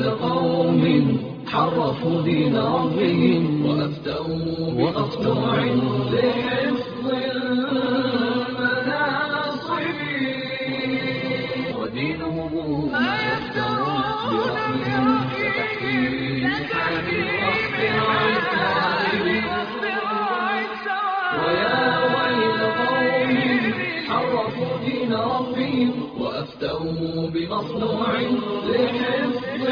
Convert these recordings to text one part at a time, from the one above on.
ويل قوم حرفوا دين ربهم وأفتوا لحفظ المناصب ودينهم ما يفترون برحمهم كتحريم ويا ويل قوم حرفوا دين ربهم وأفتوا بمصنوع لحفظ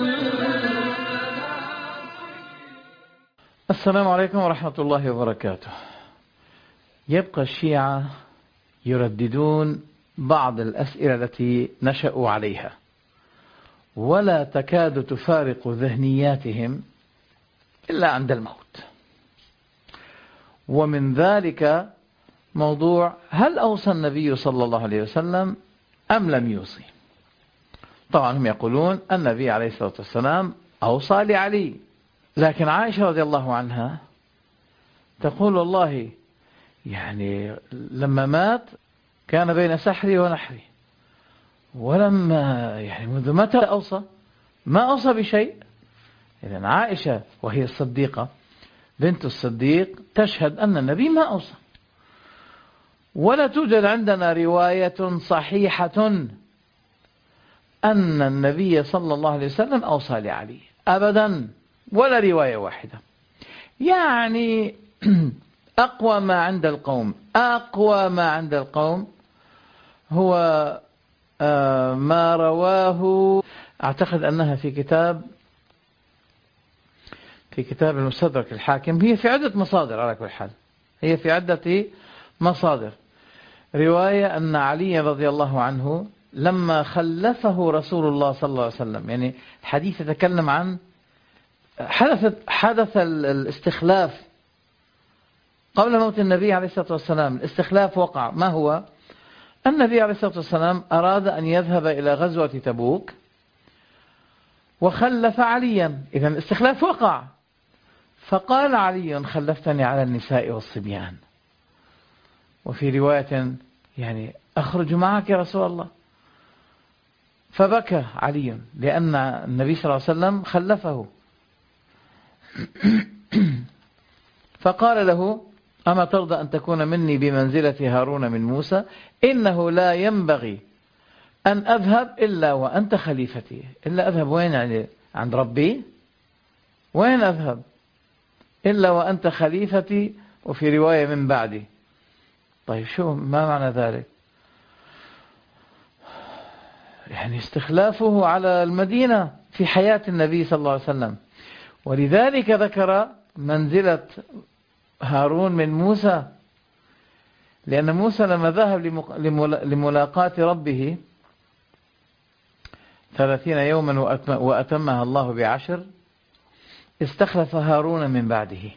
السلام عليكم ورحمة الله وبركاته. يبقى الشيعة يرددون بعض الأسئلة التي نشأوا عليها ولا تكاد تفارق ذهنياتهم إلا عند الموت، ومن ذلك موضوع هل أوصى النبي صلى الله عليه وسلم أم لم يوصي؟ طبعا هم يقولون النبي عليه الصلاة والسلام أوصى لعلي، لكن عائشة رضي الله عنها تقول والله يعني لما مات كان بين سحري ونحري، ولما يعني منذ متى أوصى؟ ما أوصى بشيء. إذن عائشة وهي الصديقة بنت الصديق تشهد أن النبي ما أوصى، ولا توجد عندنا رواية صحيحة أن النبي صلى الله عليه وسلم أوصى لعلي أبدا، ولا رواية واحدة. يعني أقوى ما عند القوم هو ما رواه، أعتقد أنها في كتاب المستدرك الحاكم. هي في عدة مصادر على كل حال، هي في عدة مصادر. رواية أن علي رضي الله عنه لما خلفه رسول الله صلى الله عليه وسلم، يعني الحديث يتكلم عن حدث الاستخلاف قبل موت النبي عليه الصلاة والسلام. الاستخلاف وقع. ما هو؟ النبي عليه الصلاة والسلام أراد أن يذهب إلى غزوة تبوك وخلف عليا، إذن الاستخلاف وقع. فقال علي خلفتني على النساء والصبيان، وفي رواية يعني أخرج معك يا رسول الله. فبكى علي لأن النبي صلى الله عليه وسلم خلفه، فقال له أما ترضى أن تكون مني بمنزلة هارون من موسى؟ إنه لا ينبغي أن أذهب إلا وأنت خليفتي. إلا أذهب وين؟ يعني عند ربي؟ وين أذهب إلا وأنت خليفتي، وفي رواية من بعدي. طيب شو ما معنى ذلك؟ يعني استخلافه على المدينة في حياة النبي صلى الله عليه وسلم، ولذلك ذكر منزلة هارون من موسى، لأن موسى لما ذهب لملاقاة ربه 30 يوما وأتمها الله ب10، استخلف هارون من بعده.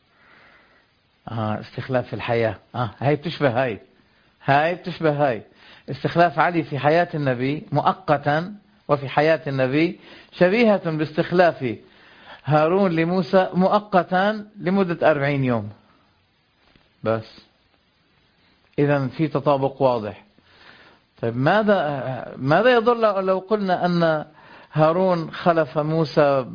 استخلاف في الحياة. هاي بتشبه هاي. استخلاف علي في حياة النبي مؤقتا وفي حياة النبي شبيهة باستخلاف هارون لموسى مؤقتا لمدة 40 يوم بس. إذن في تطابق واضح. طيب ماذا يضر لو قلنا أن هارون خلف موسى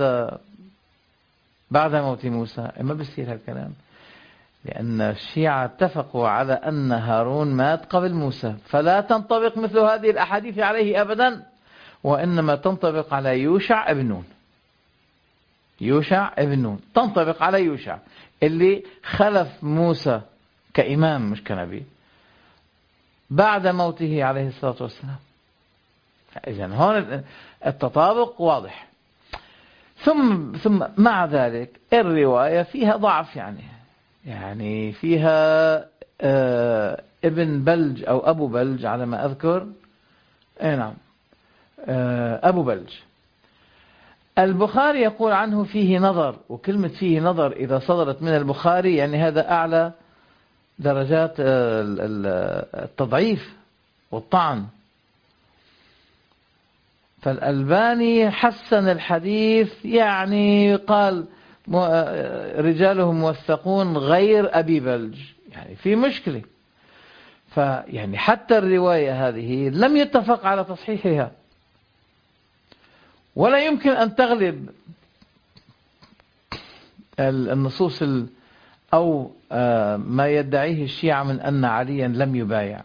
بعد موت موسى؟ ما بيصير هالكلام، لأن الشيعة اتفقوا على أن هارون مات قبل موسى، فلا تنطبق مثل هذه الأحاديث عليه أبدا، وإنما تنطبق على يوشع ابن نون. تنطبق على يوشع اللي خلف موسى كإمام مش كنبي بعد موته عليه الصلاة والسلام. إذن هون التطابق واضح. ثم مع ذلك الرواية فيها ضعف، يعني فيها ابن بلج أو أبو بلج على ما أذكر. نعم، أبو بلج. البخاري يقول عنه فيه نظر، وكلمة فيه نظر إذا صدرت من البخاري يعني هذا أعلى درجات التضعيف والطعن. فالألباني حسن الحديث، يعني قال رجاله موثقون غير أبي بلج، يعني في مشكلة. فيعني حتى الرواية هذه لم يتفق على تصحيحها. ولا يمكن أن تغلب النصوص أو ما يدعيه الشيعة من أن عليا لم يبايع،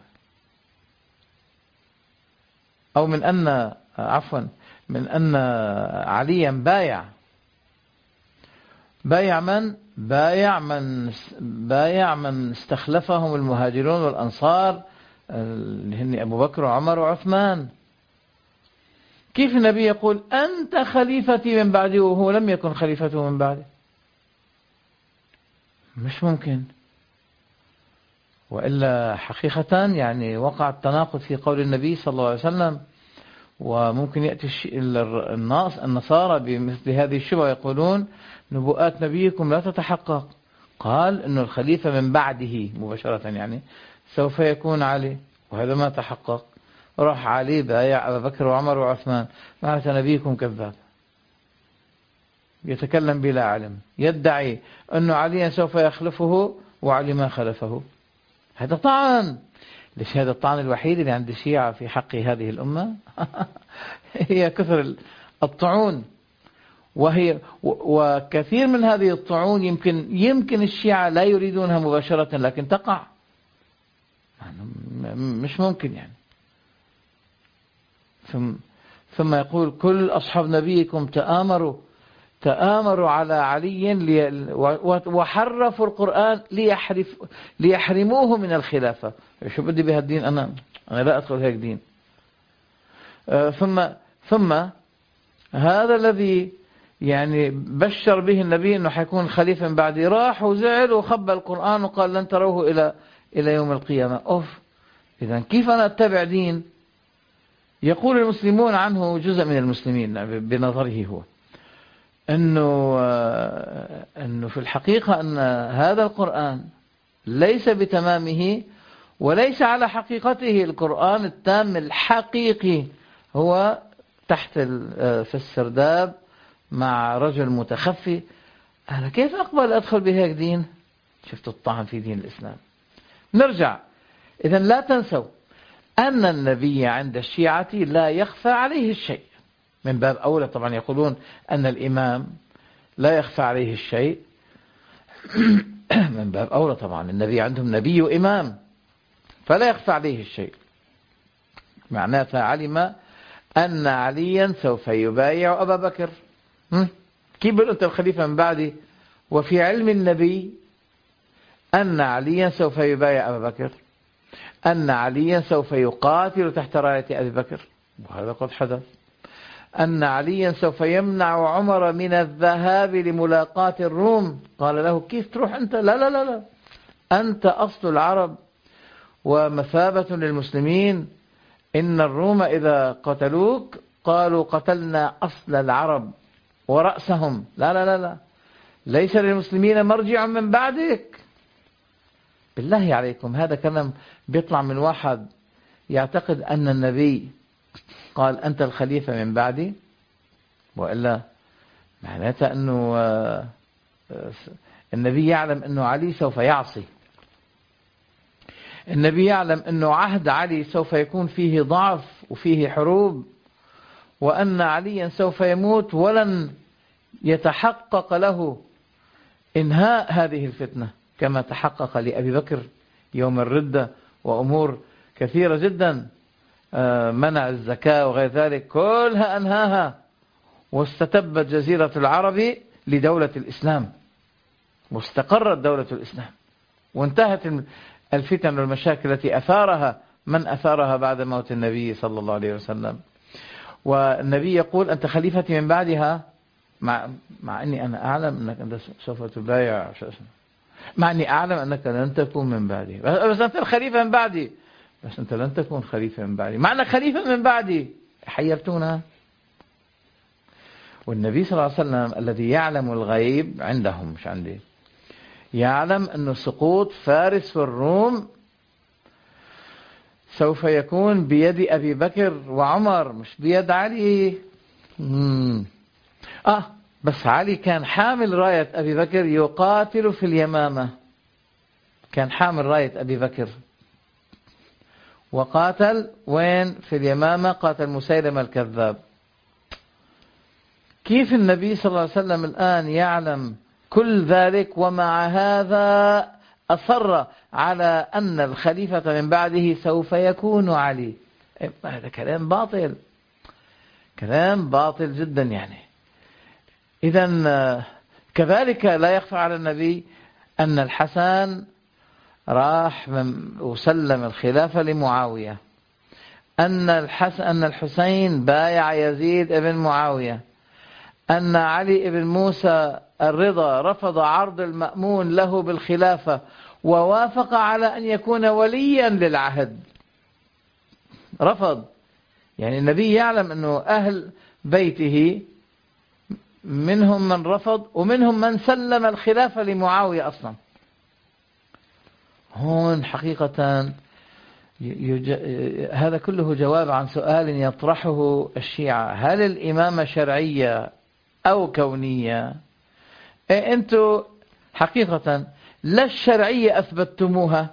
أو من أن عليا بايع. بايع من استخلفهم المهاجرون والأنصار اللي هن أبو بكر وعمر وعثمان. كيف النبي يقول أنت خليفتي من بعدي وهو لم يكن خليفته من بعدي؟ مش ممكن. وإلا حقيقة يعني وقع التناقض في قول النبي صلى الله عليه وسلم. وممكن يأتي النصارى بمثل هذه الشبهة يقولون نبوءات نبيكم لا تتحقق. قال إنه الخليفة من بعده مباشرة يعني سوف يكون علي، وهذا ما تحقق. راح علي بايع أبا بكر وعمر وعثمان، معناته نبيكم كذاب يتكلم بلا علم، يدعي أنه عليا سوف يخلفه وعلي ما خلفه. هذا طعن. ليش هذا الطعن الوحيد اللي عند الشيعة في حق هذه الأمة؟ هي كثر الطعون، وكثير من هذه الطعون يمكن الشيعة لا يريدونها مباشرة لكن تقع. مش ممكن يعني. ثم يقول كل أصحاب نبيكم تآمروا على علي وحرفوا القرآن ليحرموه من الخلافة. شو بدي بهالدين؟ أنا لا أدخل هيك دين. ثم هذا الذي يعني بشر به النبي أنه حيكون خليفة من بعدي راح وزعل وخبى القرآن وقال لن تروه إلى يوم القيامة. إذن كيف أنا أتبع دين يقول المسلمون عنه جزء من المسلمين بنظره هو أنه في الحقيقة أن هذا القرآن ليس بتمامه وليس على حقيقته. القرآن التام الحقيقي هو تحت في السرداب مع رجل متخفي. أنا كيف أقبل أدخل بهيك دين؟ شفت الطعن في دين الإسلام. نرجع. إذن لا تنسوا أن النبي عند الشيعة لا يخفى عليه الشيء. من باب أولى طبعا يقولون أن الإمام لا يخفى عليه الشيء. من باب أولى طبعا النبي عندهم نبي وإمام فلا يخفى عليه الشيء. معناتها علم أن عليا سوف يبايع أبا بكر. كيف أنت الخليفة من بعدي وفي علم النبي أن عليا سوف يبايع أبا بكر، أن عليا سوف يقاتل تحت راية أبي بكر، وهذا قد حدث. أن عليا سوف يمنع عمر من الذهاب لملاقاة الروم، قال له كيف تروح أنت؟ لا لا لا لا، أنت أصل العرب ومثابة للمسلمين. إن الروم إذا قتلوك قالوا قتلنا أصل العرب ورأسهم. لا لا لا لا، ليس للمسلمين مرجع من بعدك. بالله عليكم هذا كلام بيطلع من واحد يعتقد أن النبي قال أنت الخليفة من بعدي، وإلا معناته أنه النبي يعلم أنه علي سوف يعصي. النبي يعلم أنه عهد علي سوف يكون فيه ضعف وفيه حروب، وأن عليا سوف يموت ولن يتحقق له إنهاء هذه الفتنة كما تحقق لأبي بكر يوم الردة وأمور كثيرة جدا، منع الزكاة وغير ذلك، كلها أنهاها واستتبت جزيرة العرب لدولة الإسلام واستقرت دولة الإسلام وانتهت الفتن والمشاكل التي أثارها من أثارها بعد موت النبي صلى الله عليه وسلم. والنبي يقول أنت خليفتي من بعدها، مع أني أنا أعلم أنك أنت سوف تبايع، مع أني أعلم أنك لن تكون من بعدي، بس أنت الخليفة من بعدي، بس أنت لن تكون خليفة من بعدي، مع أنك خليفة من بعدي. حيرتونا. والنبي صلى الله عليه وسلم الذي يعلم الغيب عندهم مش عندي، يعلم أن سقوط فارس والروم سوف يكون بيد أبي بكر وعمر مش بيد علي. بس علي كان حامل راية أبي بكر يقاتل في اليمامة، كان حامل راية أبي بكر وقاتل وين؟ في اليمامة، قاتل مسيلمة الكذاب. كيف النبي صلى الله عليه وسلم الآن يعلم كل ذلك ومع هذا أصر على أن الخليفة من بعده سوف يكون علي؟ هذا كلام باطل، كلام باطل جدا يعني. إذن كذلك لا يخفى على النبي أن الحسن راح وسلم الخلافة لمعاوية، أن الحسين بايع يزيد ابن معاوية، أن علي بن موسى الرضا رفض عرض المأمون له بالخلافة ووافق على أن يكون وليا للعهد، رفض. يعني النبي يعلم أنه أهل بيته منهم من رفض ومنهم من سلم الخلافة لمعاوية أصلا. هون حقيقة هذا كله جواب عن سؤال يطرحه الشيعة: هل الإمامة شرعية أو كونية؟ أنتم حقيقة لا الشرعية أثبتتموها،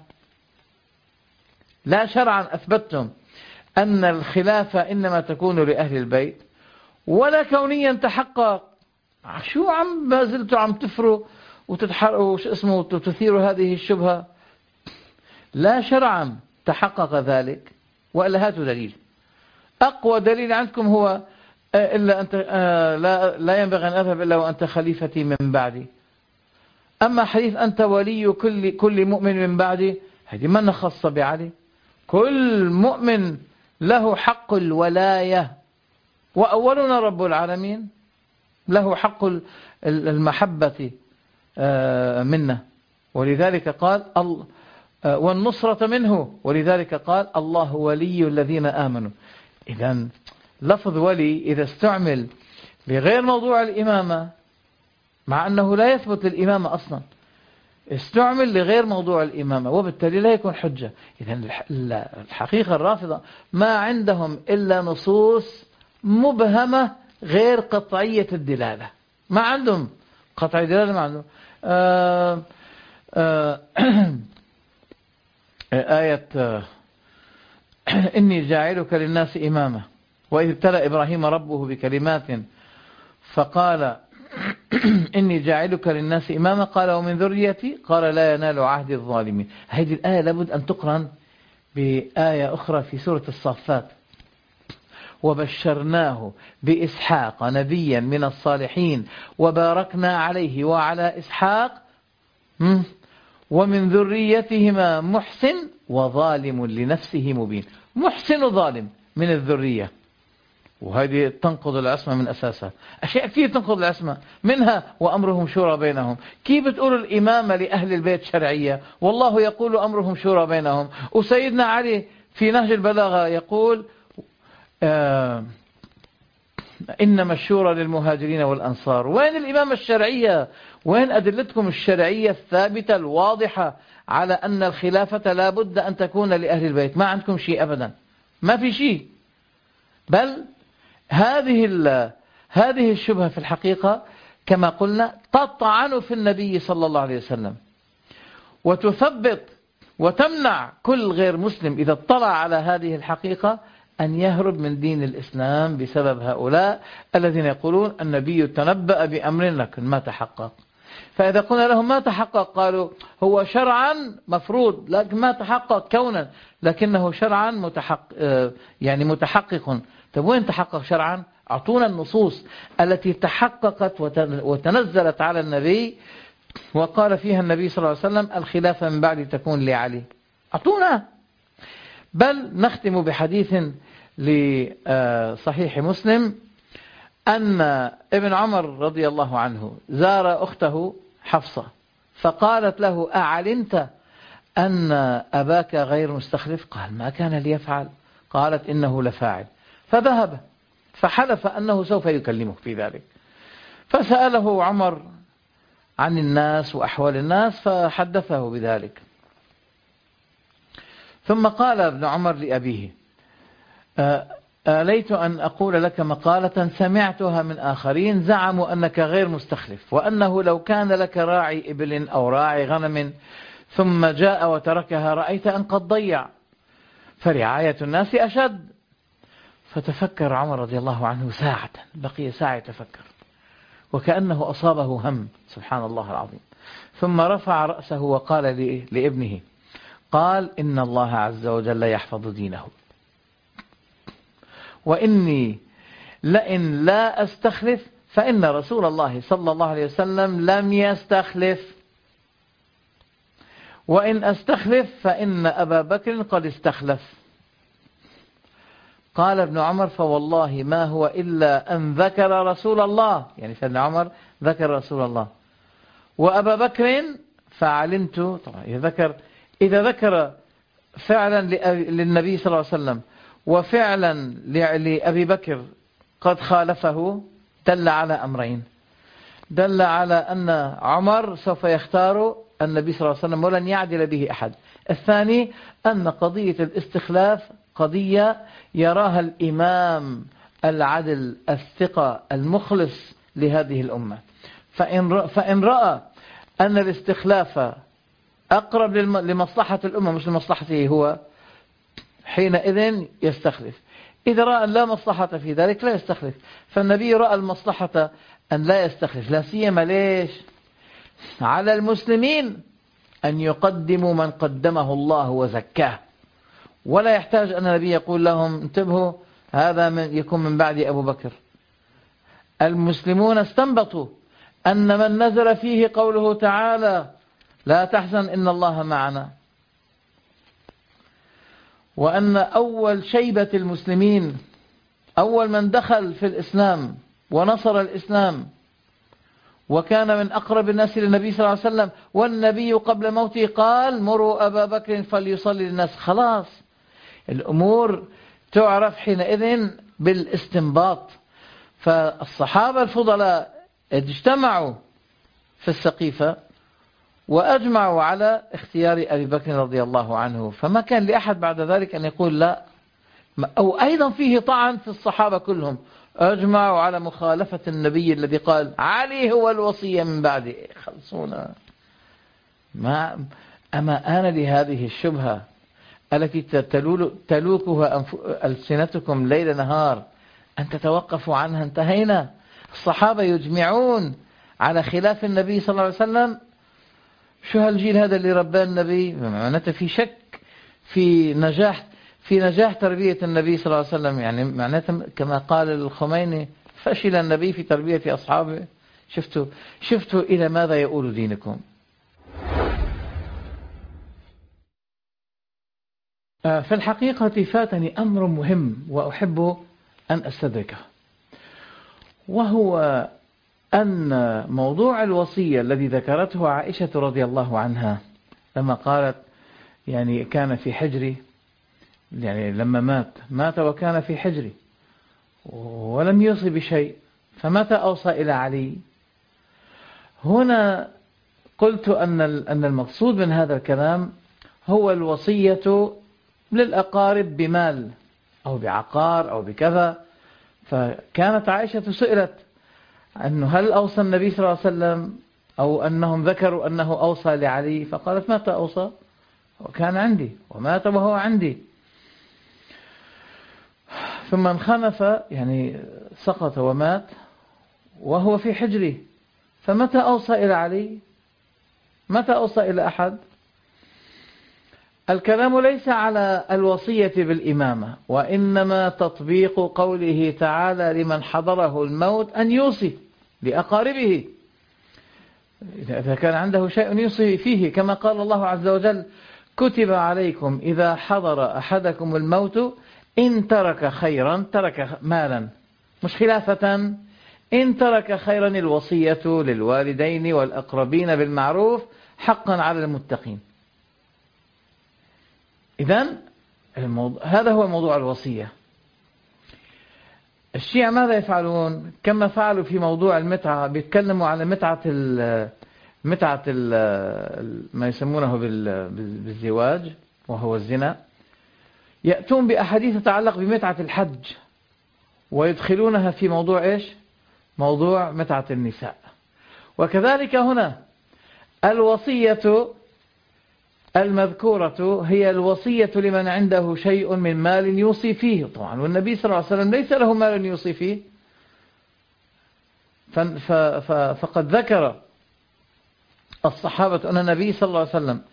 لا شرعا أثبتتم أن الخلافة إنما تكون لأهل البيت، ولا كونيا تحقق. شو ما زلتوا عم تفروا وتتحرقوا وتثيروا هذه الشبهة؟ لا شرعا تحقق ذلك. وإلا هاتوا دليل. أقوى دليل عندكم هو إلا أنت لا ينبغي أن أذهب إلا وأنت خليفتي من بعدي. أما حديث أنت ولي كل مؤمن من بعدي، هذه ما خاصة بعلي. كل مؤمن له حق الولاية، وأولنا رب العالمين له حق المحبة منا، ولذلك قال والنصرة منه، ولذلك قال الله ولي الذين آمنوا. إذن لفظ ولي إذا استعمل لغير موضوع الإمامة، مع أنه لا يثبت للإمامة أصلا، استعمل لغير موضوع الإمامة وبالتالي لا يكون حجة. إذن الحقيقة الرافضة ما عندهم إلا نصوص مبهمة غير قطعية الدلالة، ما عندهم قطعية الدلالة، ما عندهم آية إني جاعلك للناس إماما وإذ ابتلى إبراهيم ربه بكلمات فقال إني جاعلك للناس إماما قال ومن ذريتي قال لا ينال عهد الظالمين. هذه الآية لابد أن تقرن بآية أخرى في سورة الصافات: وبشرناه بإسحاق نبيا من الصالحين وباركنا عليه وعلى إسحاق ومن ذريتهما محسن وظالم لنفسه مبين. محسن وظالم من الذرية، وهذه تنقض العصمة من أساسها. أشياء كثير تنقض العصمة، منها وأمرهم شورى بينهم. كيف بتقول الإمامة لأهل البيت شرعية والله يقول أمرهم شورى بينهم؟ وسيدنا علي في نهج البلاغة يقول إنما الشورى للمهاجرين والأنصار. وين الإمامة الشرعية؟ وين أدلتكم الشرعية الثابتة الواضحة على أن الخلافة لا بد أن تكون لأهل البيت؟ ما عندكم شيء أبدا، ما في شيء. بل هذه الشبهة في الحقيقة كما قلنا تطعن في النبي صلى الله عليه وسلم، وتثبط وتمنع كل غير مسلم إذا اطلع على هذه الحقيقة أن يهرب من دين الإسلام بسبب هؤلاء الذين يقولون النبي تنبأ بأمر لكن ما تحقق. فإذا قلنا لهم ما تحقق قالوا هو شرعا مفروض لكن ما تحقق كونا، لكنه شرعا متحقق. طيب وين تحقق شرعا؟ أعطونا النصوص التي تحققت وتنزلت على النبي وقال فيها النبي صلى الله عليه وسلم الخلافة من بعد تكون لعلي. أعطونا. بل نختم بحديث لصحيح مسلم أن ابن عمر رضي الله عنه زار أخته حفصة فقالت له أعلمت أن أباك غير مستخلف؟ قال ما كان ليفعل. قالت إنه لفاعل. فذهب فحلف أنه سوف يكلمه في ذلك. فسأله عمر عن الناس وأحوال الناس فحدثه بذلك. ثم قال ابن عمر لأبيه آليت أن أقول لك مقالة سمعتها من آخرين زعموا أنك غير مستخلف، وأنه لو كان لك راعي إبل أو راعي غنم ثم جاء وتركها رأيت أن قد ضيع، فرعاية الناس أشد. فتفكر عمر رضي الله عنه ساعة، بقي ساعة يتفكر. وكأنه أصابه هم، سبحان الله العظيم. ثم رفع رأسه وقال لابنه، قال: إن الله عز وجل يحفظ دينه، وإني لئن لا أستخلف فإن رسول الله صلى الله عليه وسلم لم يستخلف، وإن أستخلف فإن أبا بكر قد استخلف. قال ابن عمر: فوالله ما هو إلا أن ذكر رسول الله، يعني سيدنا عمر ذكر رسول الله، وأبا بكر فعلمت. طبعا إذا ذكر فعلا للنبي صلى الله عليه وسلم وفعلا لأبي بكر قد خالفه، دل على أمرين: دل على أن عمر سوف يختار النبي صلى الله عليه وسلم ولن يعدل به أحد. الثاني أن قضية الاستخلاف قضية يراها الإمام العدل الثقة المخلص لهذه الأمة، فإن رأى أن الاستخلاف أقرب لمصلحة الأمة مش لمصلحته هو، حينئذ يستخلف. إذا رأى أن لا مصلحة في ذلك لا يستخلف. فالنبي رأى المصلحة أن لا يستخلف، لا سيما ليش؟ على المسلمين أن يقدموا من قدمه الله وزكاه، ولا يحتاج أن النبي يقول لهم: انتبهوا، هذا يكون من بعد أبو بكر. المسلمون استنبطوا أن من نزل فيه قوله تعالى: لا تحزن إن الله معنا، وأن أول شيبة المسلمين، أول من دخل في الإسلام ونصر الإسلام وكان من أقرب الناس للنبي صلى الله عليه وسلم، والنبي قبل موته قال: مروا أبا بكر فليصلي للناس. خلاص الأمور تعرف حينئذ بالاستنباط. فالصحابة الفضلاء اجتمعوا في السقيفة وأجمعوا على اختيار أبي بكر رضي الله عنه، فما كان لأحد بعد ذلك أن يقول لا. أو أيضا فيه طعن في الصحابة كلهم، أجمعوا على مخالفة النبي الذي قال: علي هو الوصية من بعد. خلصونا. أما آن لهذه الشبهة التي تلوكها ألسنتكم ليل نهار أن تتوقفوا عنها. انتهينا. الصحابة يجمعون على خلاف النبي صلى الله عليه وسلم. شو هالجيل هذا اللي رباه النبي؟ معناته في شك في نجاح تربية النبي صلى الله عليه وسلم. يعني معناته كما قال الخميني: فشل النبي في تربية أصحابه. شفتوا إلى ماذا يؤول دينكم. في الحقيقة فاتني أمر مهم وأحب أن أستدركه، وهو أن موضوع الوصية الذي ذكرته عائشة رضي الله عنها لما قالت يعني كان في حجري، يعني لما مات وكان في حجري ولم يوصي بشيء، فمتى أوصى إلى علي؟ هنا قلت أن المقصود من هذا الكلام هو الوصية للأقارب بمال أو بعقار أو بكذا. فكانت عائشة سئلت أنه هل أوصى النبي صلى الله عليه وسلم أو أنهم ذكروا أنه أوصى لعلي، فقالت: متى أوصى؟ وكان عندي ومات وهو عندي. ثم انخنف، يعني سقط ومات وهو في حجري، فمتى أوصى إلى علي؟ متى أوصى إلى أحد؟ الكلام ليس على الوصية بالإمامة، وإنما تطبيق قوله تعالى: لمن حضره الموت أن يوصي لأقاربه إذا كان عنده شيء يوصي فيه، كما قال الله عز وجل: كتب عليكم إذا حضر أحدكم الموت إن ترك خيرا، ترك مالا مش خلافة، إن ترك خيرا الوصية للوالدين والأقربين بالمعروف حقا على المتقين. إذن هذا هو موضوع الوصية. الشيعة ماذا يفعلون؟ كما فعلوا في موضوع المتعة، بيتكلموا على متعة ما يسمونه بالزواج وهو الزنا، يأتون بأحاديث تتعلق بمتعة الحج ويدخلونها في موضوع إيش؟ موضوع متعة النساء. وكذلك هنا الوصية المذكورة هي الوصية لمن عنده شيء من مال يوصي فيه. طبعا والنبي صلى الله عليه وسلم ليس له مال يوصي فيه، فقد ذكر الصحابة أن النبي صلى الله عليه وسلم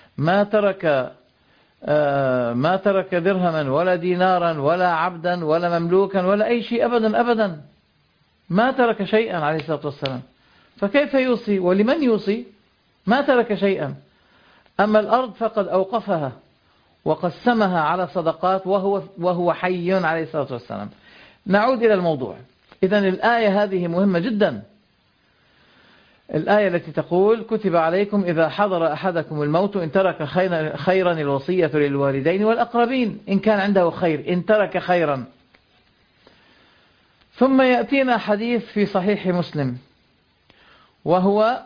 ما ترك درهما ولا دينارا ولا عبدا ولا مملوكا ولا أي شيء أبدا أبدا، ما ترك شيئا عليه الصلاة والسلام، فكيف يوصي ولمن يوصي؟ ما ترك شيئا. أما الأرض فقد أوقفها وقسمها على صدقات وهو حي عليه الصلاة والسلام. نعود إلى الموضوع. إذن الآية هذه مهمة جدا، الآية التي تقول كتب عليكم إذا حضر أحدكم الموت إن ترك خيرا الوصية للوالدين والأقربين، إن كان عنده خير، إن ترك خيرا. ثم يأتينا حديث في صحيح مسلم، وهو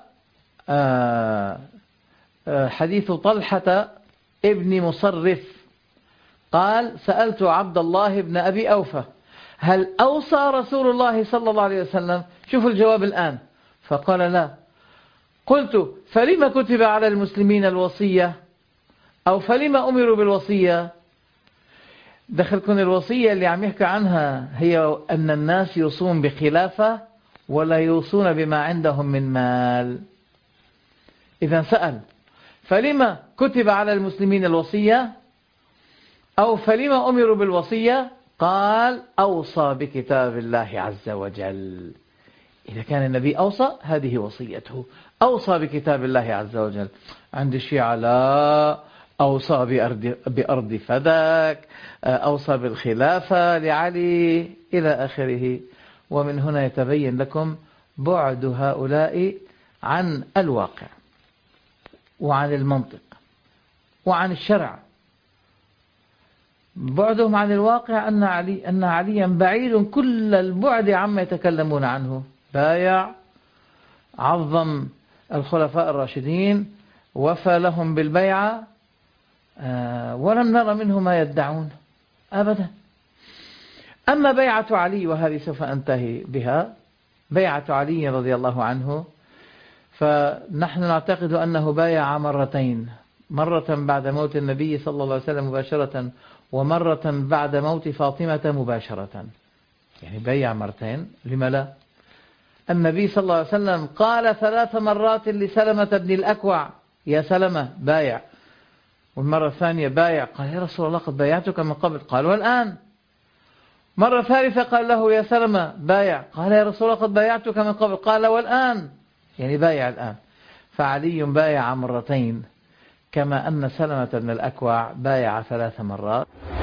حديث طلحة ابن مصرف قال سألت عبد الله بن أبي أوفى هل أوصى رسول الله صلى الله عليه وسلم؟ شوفوا الجواب الآن. فقال لا. قلت فلما كتب على المسلمين الوصية، أو فلما أمروا بالوصية؟ دخلكم الوصية اللي عم يحكي عنها هي أن الناس يوصون بخلافة ولا يوصون بما عندهم من مال. إذا سأل فلما كتب على المسلمين الوصية أو فلما أمروا بالوصية؟ قال أوصى بكتاب الله عز وجل. إذا كان النبي أوصى هذه وصيته، أوصى بكتاب الله عز وجل. عند الشيعة لا، أوصى بأرض فدك، أوصى بالخلافة لعلي إلى آخره. ومن هنا يتبين لكم بعد هؤلاء عن الواقع وعن المنطق وعن الشرع. بعدهم عن الواقع أن عليا بعيد كل البعد عما يتكلمون عنه. بايع، عظم الخلفاء الراشدين، وفى لهم بالبيعة، ولم نرى منه ما يدعون أبدا. أما بيعة علي، وهذه سوف أنتهي بها، بيعة علي رضي الله عنه، فنحن نعتقد أنه بايع مرتين، مرة بعد موت النبي صلى الله عليه وسلم مباشرة، ومرة بعد موت فاطمة مباشرة، يعني بيع مرتين. لما لا؟ النبي صلى الله عليه وسلم قال 3 مرات لسلمة بن الأكوع يا سلمة بايع، والمرة الثانية بايع، قال يا رسول الله قد بايعتك من قبل، قال والآن. مرة ثالثة قال له يا سلمة بايع، قال يا رسول الله قد بايعتك من قبل، قال والآن، يعني بايع الآن. فعلي بايع مرتين، كما أن سلمة بن الأكوع بايع 3 مرات.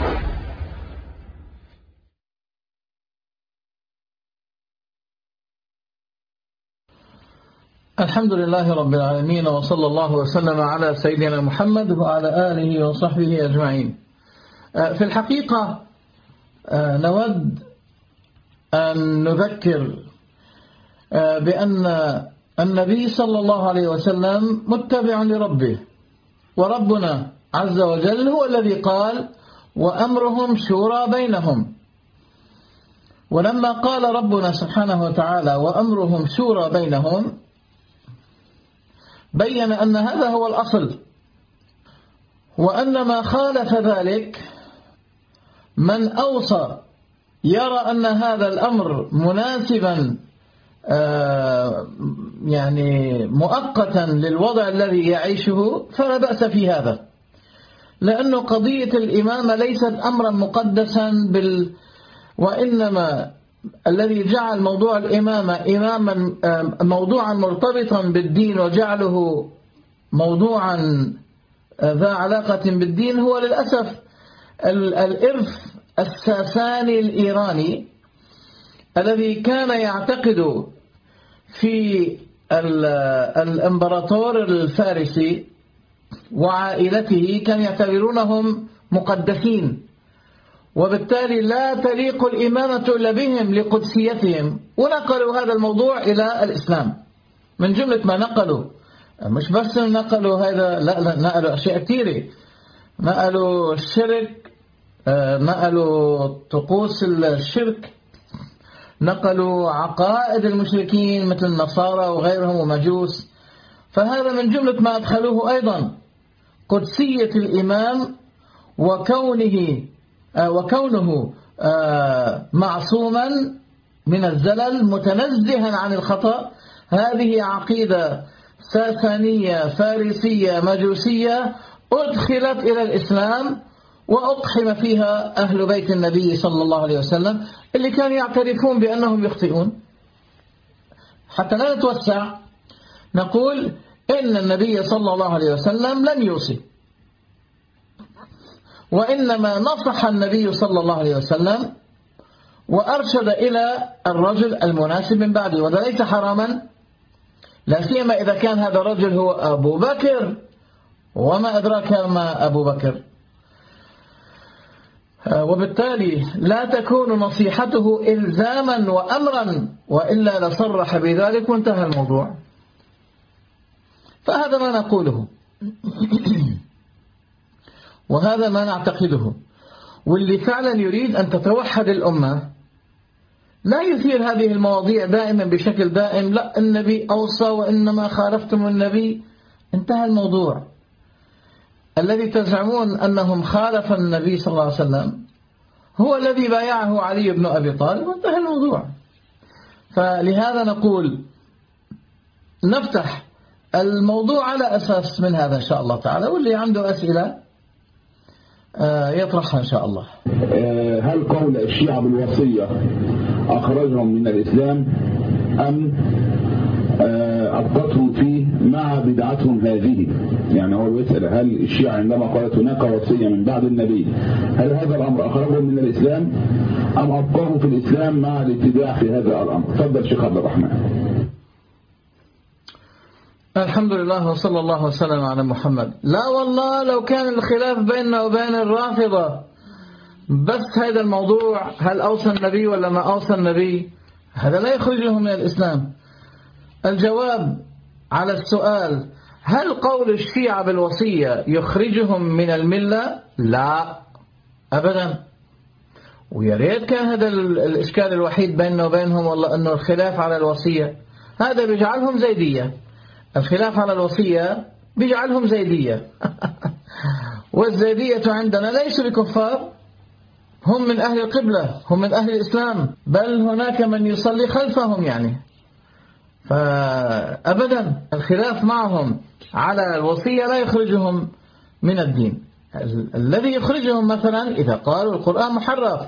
الحمد لله رب العالمين، وصلى الله وسلم على سيدنا محمد وعلى آله وصحبه أجمعين. في الحقيقة نود أن نذكر بأن النبي صلى الله عليه وسلم متبع لربه، وربنا عز وجل هو الذي قال وأمرهم شورى بينهم. ولما قال ربنا سبحانه وتعالى وأمرهم شورى بينهم، بين أن هذا هو الأصل، وأن ما خالف ذلك من أوصى يرى أن هذا الأمر مناسبا يعني مؤقتا للوضع الذي يعيشه، فلا بأس في هذا، لأن قضية الإمامة ليست أمرا مقدسا وإنما الذي جعل موضوع الإمامة موضوعا مرتبطا بالدين وجعله موضوعا ذا علاقة بالدين هو للأسف الإرث الساساني الإيراني، الذي كان يعتقد في الإمبراطور الفارسي وعائلته، كان يعتبرونهم مقدسين، وبالتالي لا تليق الإمامة إلا بهم لقدسيتهم، ونقلوا هذا الموضوع إلى الإسلام. من جملة ما نقلوا، مش بس نقلوا هذا، لا نقلوا أشياء كثيرة، نقلوا الشرك، نقلوا طقوس الشرك، نقلوا عقائد المشركين مثل النصارى وغيرهم ومجوس. فهذا من جملة ما أدخلوه أيضا قدسية الإمام وكونه معصوما من الزلل متنزها عن الخطأ، هذه عقيدة ساسانية فارسية مجوسية أدخلت إلى الإسلام وأقحم فيها أهل بيت النبي صلى الله عليه وسلم اللي كانوا يعترفون بأنهم يخطئون. حتى لا نتوسع نقول إن النبي صلى الله عليه وسلم لم يوصي، وإنما نصح النبي صلى الله عليه وسلم وأرشد إلى الرجل المناسب من بعده، وهذا ليس حراما، لا سيما إذا كان هذا الرجل هو أبو بكر، وما أدراك ما أبو بكر. وبالتالي لا تكون نصيحته إلزاما وأمرا، وإلا لصرح بذلك وانتهى الموضوع. فهذا ما نقوله وهذا ما نعتقده. واللي فعلا يريد أن تتوحد الأمة لا يثير هذه المواضيع دائما بشكل دائم، لا النبي أوصى وإنما خالفتم النبي، انتهى الموضوع. الذي تزعمون أنهم خالف النبي صلى الله عليه وسلم هو الذي بايعه علي بن أبي طالب وانتهى الموضوع. فلهذا نقول نفتح الموضوع على أساس من هذا إن شاء الله تعالى، واللي عنده أسئلة يطرحها إن شاء الله. هل قول الشيعة بالوصية أخرجهم من الإسلام أم أبقتهم فيه مع بدعتهم هذه؟ يعني هو بيسأل هل الشيعة عندما قالت هناك وصية من بعد النبي هل هذا الأمر أخرجهم من الإسلام أم أبقاهم في الإسلام مع الابتداع في هذا الأمر؟ تفضل شيخ عبد الرحمن. الحمد لله وصلى الله وسلم على محمد. لا والله لو كان الخلاف بيننا وبين الرافضة بس هذا الموضوع هل أوصى النبي ولا ما أوصى النبي، هذا لا يخرجهم من الإسلام. الجواب على السؤال هل قول الشيعة بالوصية يخرجهم من الملة؟ لا أبدا. ويا ريت كان هذا الإشكال الوحيد بيننا وبينهم، والله أنه الخلاف على الوصية هذا بيجعلهم زيدية. الخلاف على الوصية بيجعلهم زيدية والزيدية عندنا ليسوا بكفار، هم من أهل القبلة، هم من أهل الإسلام، بل هناك من يصلي خلفهم يعني. فأبدا الخلاف معهم على الوصية لا يخرجهم من الدين. الذي يخرجهم مثلا إذا قالوا القرآن محرف،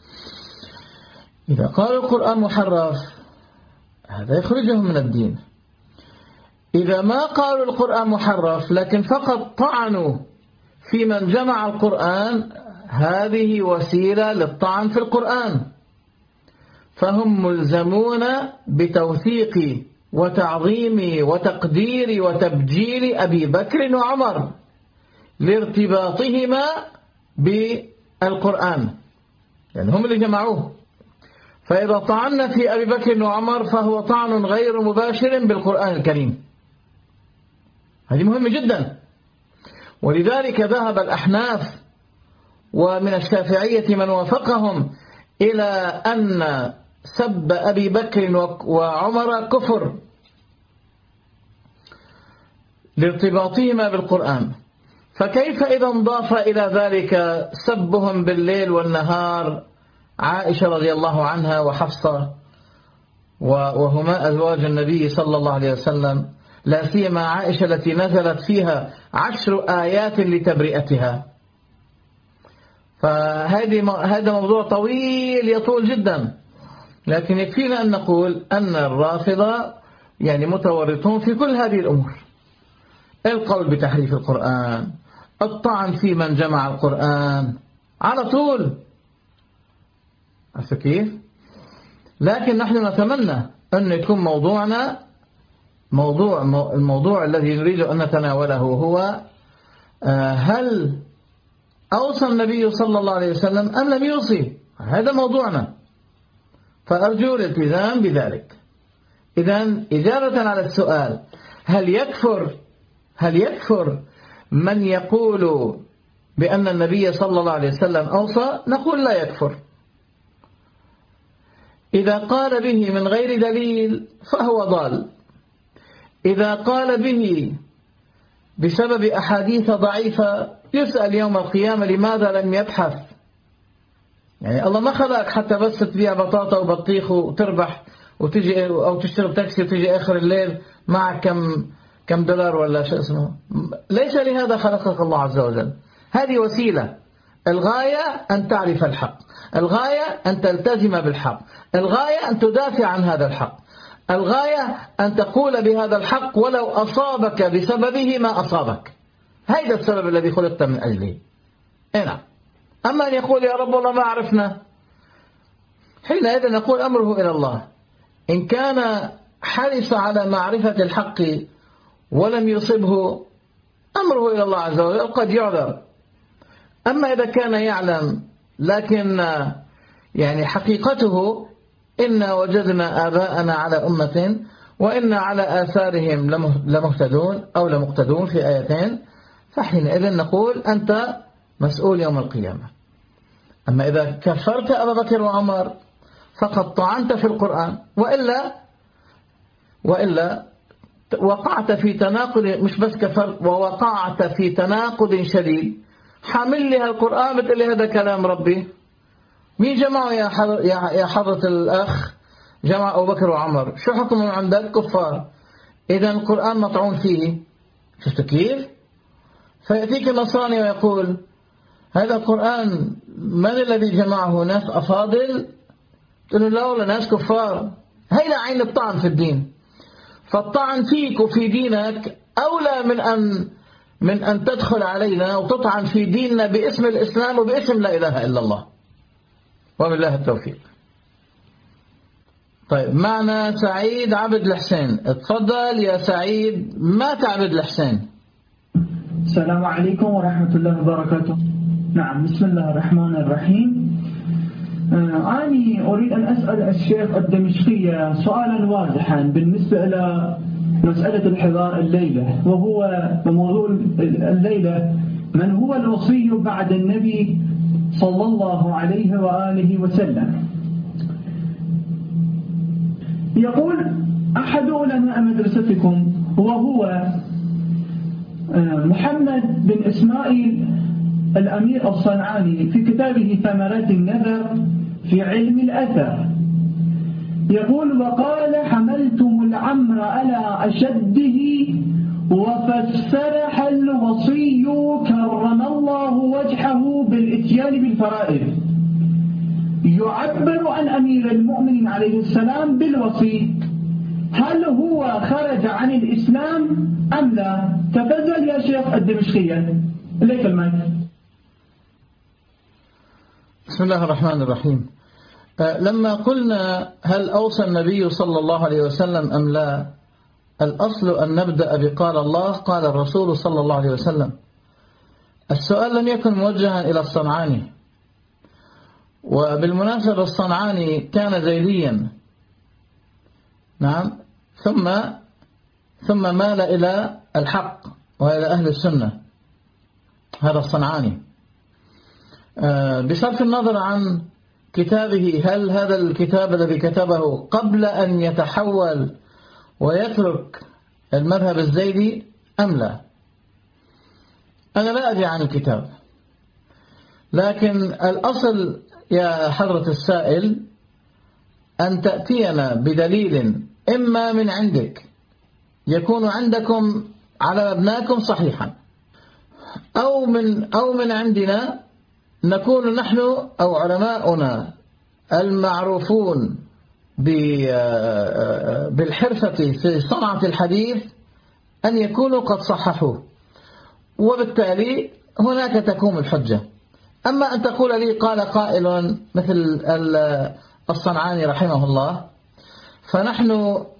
إذا قالوا القرآن محرف هذا يخرجهم من الدين. إذا ما قالوا القرآن محرف لكن فقط طعنوا في من جمع القرآن، هذه وسيلة للطعن في القرآن، فهم ملزمون بتوثيق وتعظيم وتقدير وتبجيل أبي بكر وعمر لارتباطهما بالقرآن، يعني هم اللي جمعوه. فإذا طعنا في أبي بكر وعمر فهو طعن غير مباشر بالقرآن الكريم. هذه مهمة جدا. ولذلك ذهب الأحناف ومن الشافعية من وافقهم إلى أن سب أبي بكر وعمر كفر لارتباطهما بالقرآن. فكيف إذا انضاف إلى ذلك سبهم بالليل والنهار عائشة رضي الله عنها وحفصة وهما أزواج النبي صلى الله عليه وسلم، لا سيما عائشة التي نزلت فيها 10 آيات لتبرئتها. فهذا موضوع طويل يطول جدا، لكن يكفينا أن نقول أن الرافضة يعني متورطون في كل هذه الأمور: القول بتحريف القرآن، الطعن في من جمع القرآن على طول. عرفت كيف؟ لكن نحن نتمنى أن يكون موضوعنا الموضوع الذي نريد أن نتناوله هو هل أوصى النبي صلى الله عليه وسلم أم لم يوصي؟ هذا موضوعنا، فأرجو الالتزام بذلك. إذن إجابة على السؤال هل يكفر من يقول بأن النبي صلى الله عليه وسلم أوصى؟ نقول لا يكفر. إذا قال به من غير دليل فهو ضال. إذا قال به بسبب أحاديث ضعيفة يسأل يوم القيامة لماذا لم يبحث يعني الله ما خلقك حتى بس تبيع بطاطا وبطيخ وتربح وتجي أو تشتري تاكسي وتجي آخر الليل معك كم دولار ولا شيء اسمه. ليس لهذا خلقك الله عز وجل. هذه وسيلة. الغاية أن تعرف الحق، الغاية أن تلتزم بالحق، الغاية أن تدافع عن هذا الحق، الغاية أن تقول بهذا الحق ولو أصابك بسببه ما أصابك. هذا السبب الذي خلقت من أجله. نعم. أما أن يقول يا رب والله ما عرفنا، حينئذ نقول أمره إلى الله. إن كان حرص على معرفة الحق ولم يصبه أمره إلى الله عز وجل، قد يعذر. أما إذا كان يعلم لكن يعني حقيقته إنا وجدنا آباءنا على أمة وإنا على آثارهم لمهتدون أو لمقتدون في آيتين، فحينئذ نقول أنت مسؤول يوم القيامة. أما إذا كفرت أبا بكر وعمر فقد طعنت في القرآن، وإلا وقعت في تناقض، مش بس كفرت، ووقعت في تناقض شديد. حامل لها القرآن بتقول لي هذا كلام ربي. مين جمعوا يا حضرة الأخ؟ جمع أبو بكر وعمر. شو حكمهم عندك؟ كفار. إذا القرآن مطعون فيه. شفت كيف؟ فيأتيك النصراني ويقول هذا القرآن من الذي جمعه؟ ناس أفاضل؟ تقول له لا والله ناس كفار. هيدا عين الطعن في الدين. فالطعن فيك وفي دينك أولى من أن تدخل علينا وتطعن في ديننا باسم الإسلام وباسم لا إله إلا الله. وبالله التوفيق. طيب معنا سعيد عبد الحسين. اتفضل يا سعيد. مات عبد الحسين. السلام عليكم ورحمة الله وبركاته. نعم، بسم الله الرحمن الرحيم. أنا أريد أن أسأل الشيخ الدمشقية سؤالا واضحا بالنسبة إلى مسألة الحضار الليلة، وهو موضوع الليلة: من هو الوصي بعد النبي صلى الله عليه وآله وسلم؟ يقول أحد علماء مدرستكم وهو محمد بن إسماعيل الأمير الصنعاني في كتابه ثمرات النذر في علم الأثر، يقول: وقال حملتم العمر على أشده وفسرح الوصي كرم الله وجهه بالإتيان بالفرائض. يعبر عن أمير المؤمنين عليه السلام بالوصي. هل هو خرج عن الإسلام أم لا؟ تفضل يا شيخ الدمشقية، إليك المايك. بسم الله الرحمن الرحيم. لما قلنا هل أوصى النبي صلى الله عليه وسلم أم لا، الأصل أن نبدأ بقال الله قال الرسول صلى الله عليه وسلم. السؤال لم يكن موجها إلى الصنعاني، وبالمناسبة الصنعاني كان زيديا. نعم. ثم مال إلى الحق وإلى أهل السنة. هذا الصنعاني. بصرف النظر عن كتابه، هل هذا الكتاب الذي كتبه قبل أن يتحول ويترك المذهب الزيدي أم لا، أنا لا أدري عن الكتاب. لكن الأصل يا حضرة السائل أن تأتينا بدليل إما من عندك يكون عندكم على مبناكم صحيحا، أو من عندنا نكون نحن أو علماؤنا المعروفون بالحرفة في صنعة الحديث أن يكونوا قد صححوه، وبالتالي هناك تكون الحجة. أما أن تقول لي قال قائل مثل الصنعاني رحمه الله، فنحن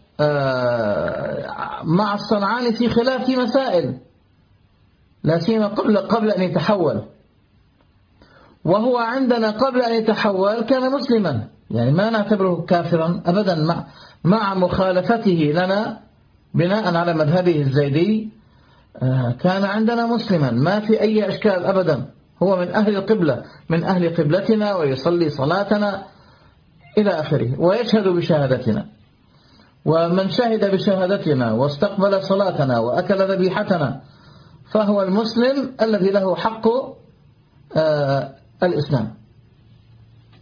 مع الصنعاني في خلاف في مسائل، لا سيما قبل أن يتحول، وهو عندنا قبل أن يتحول كان مسلما، يعني ما نعتبره كافرا أبدا مع مخالفته لنا بناء على مذهبه الزيدي. كان عندنا مسلما ما في أي أشكال أبدا، هو من أهل القبلة، من أهل قبلتنا، ويصلي صلاتنا إلى آخره، ويشهد بشهادتنا. ومن شهد بشهادتنا واستقبل صلاتنا وأكل ذبيحتنا فهو المسلم الذي له حق الإسلام.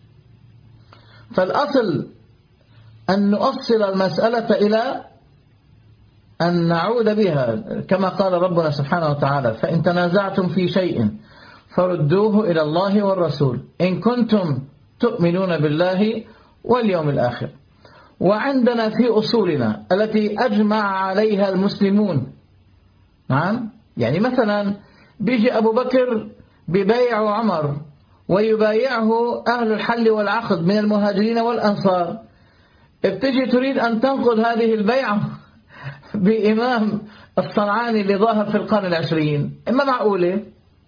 فالأصل أن نؤصل المسألة إلى أن نعود بها كما قال ربنا سبحانه وتعالى: فإن تنازعتم في شيء فردوه إلى الله والرسول إن كنتم تؤمنون بالله واليوم الآخر. وعندنا في أصولنا التي أجمع عليها المسلمون، نعم، يعني مثلا بيجي أبو بكر ببايع عمر ويبايعه أهل الحل والعقد من المهاجرين والأنصار، بتجي تريد أن تنقض هذه البيعة بإمام الصنعاني اللي ظاهر في القرن العشرين، إما معقولة؟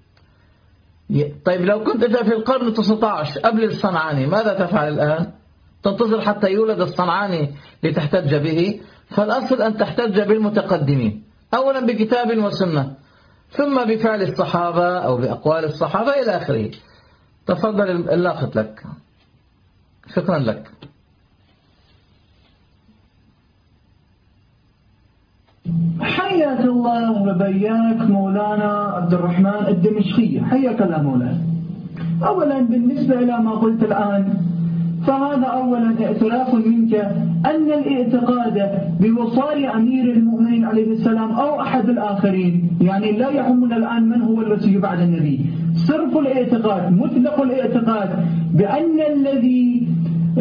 طيب لو كنت في القرن 19 قبل الصنعاني ماذا تفعل الآن؟ تنتظر حتى يولد الصنعاني لتحتج به؟ فالأصل أن تحتج بالمتقدمين، أولا بكتاب وسنة، ثم بفعل الصحابة أو بأقوال الصحابة إلى آخره. تفضل اللاقط لك. شكرا لك. حياك الله وبياك مولانا عبد الرحمن الدمشقي، حياك الله مولانا. أولا بالنسبة إلى ما قلت الآن، فهذا أولا اعتراف منك أن الاعتقاد بوصايا أمير المؤمنين عليه السلام أو أحد الآخرين، يعني لا يهمنا الآن من هو الوصي بعد النبي، صرف الاعتقاد مطلق الاعتقاد بأن الذي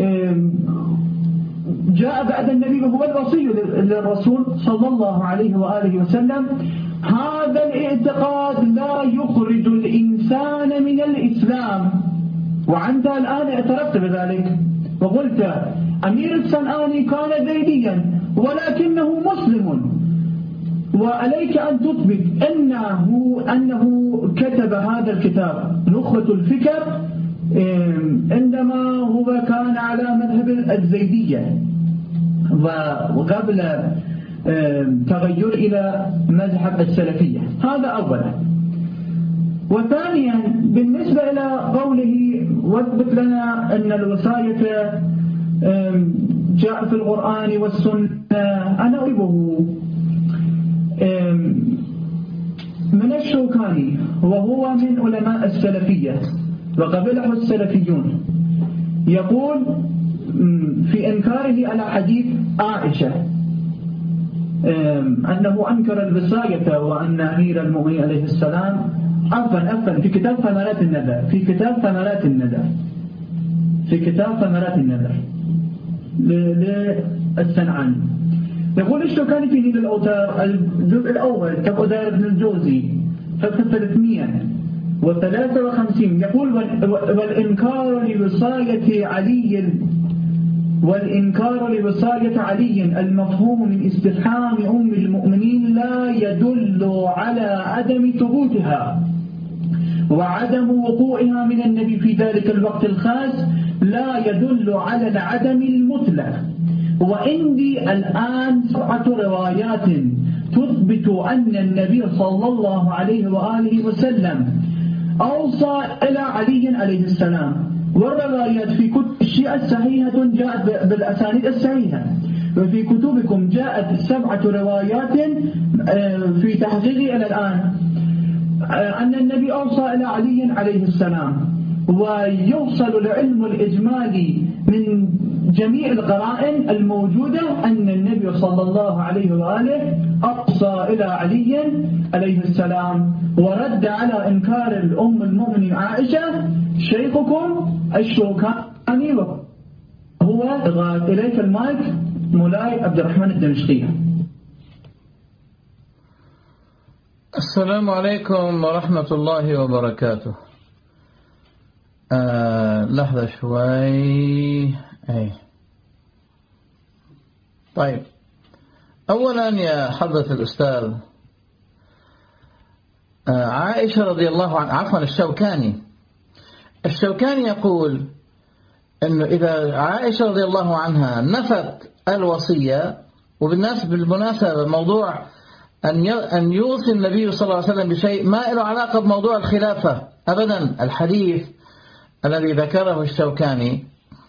جاء بعد النبي وهو الوصي للرسول صلى الله عليه وآله وسلم، هذا الاعتقاد لا يخرج الإنسان من الإسلام. وأنت الآن اعترفت بذلك وقلت أمير الصنعاني كان زيديا ولكنه مسلم، وعليك أن تثبت أنه كتب هذا الكتاب نخبة الفكر عندما هو كان على مذهب الزيدية وقبل تغير إلى مذهب السلفية. هذا أولا. وثانيا بالنسبة إلى قوله واثبت لنا أن الوصاية جاء في القرآن والسنة، أنا أجيبه من الشوكاني وهو من علماء السلفية وقبله السلفيون، يقول في إنكاره على حديث عائشة أنه أنكر الوصاية وأن أمير المؤمنين عليه السلام عفوا في كتاب ثمرات النذر، في كتاب ثمرات النذر للصنعاني، يقول الشوكاني في نيل الأوتار الجزء الأول تبع دار ابن الجوزي صفحة 353 يقول والإنكار لوصاية علي المفهوم من استفهام أم المؤمنين لا يدل على عدم ثبوتها وعدم وقوعها من النبي في ذلك الوقت الخاص، لا يدل على العدم المطلق. وعندي الآن 7 روايات تثبت أن النبي صلى الله عليه وآله وسلم أوصى إلى علي عليه السلام، والروايات في كتب الشيعة صحيحة جاءت بالأسانيد الصحيحة، وفي كتبكم جاءت 7 روايات في تحقيقي إلى الآن أن النبي أوصى إلى علي عليه السلام. ويوصل العلم الإجمالي من جميع القرائن الموجودة أن النبي صلى الله عليه وآله أوصى إلى علي عليه السلام، ورد على إنكار الأم المؤمنين عائشة شيخكم الشوكاني، وهو إليك المايك مولاي عبد الرحمن الدمشقي. السلام عليكم ورحمة الله وبركاته. لحظة شوي. طيب، أولا يا حضرة الأستاذ، عائشة رضي الله عنها، عفوا الشوكاني يقول أنه إذا عائشة رضي الله عنها نفت الوصية، بالمناسبة موضوع أن يوصي النبي صلى الله عليه وسلم بشيء ما له علاقة بموضوع الخلافة أبدا. الحديث الذي ذكره الشوكاني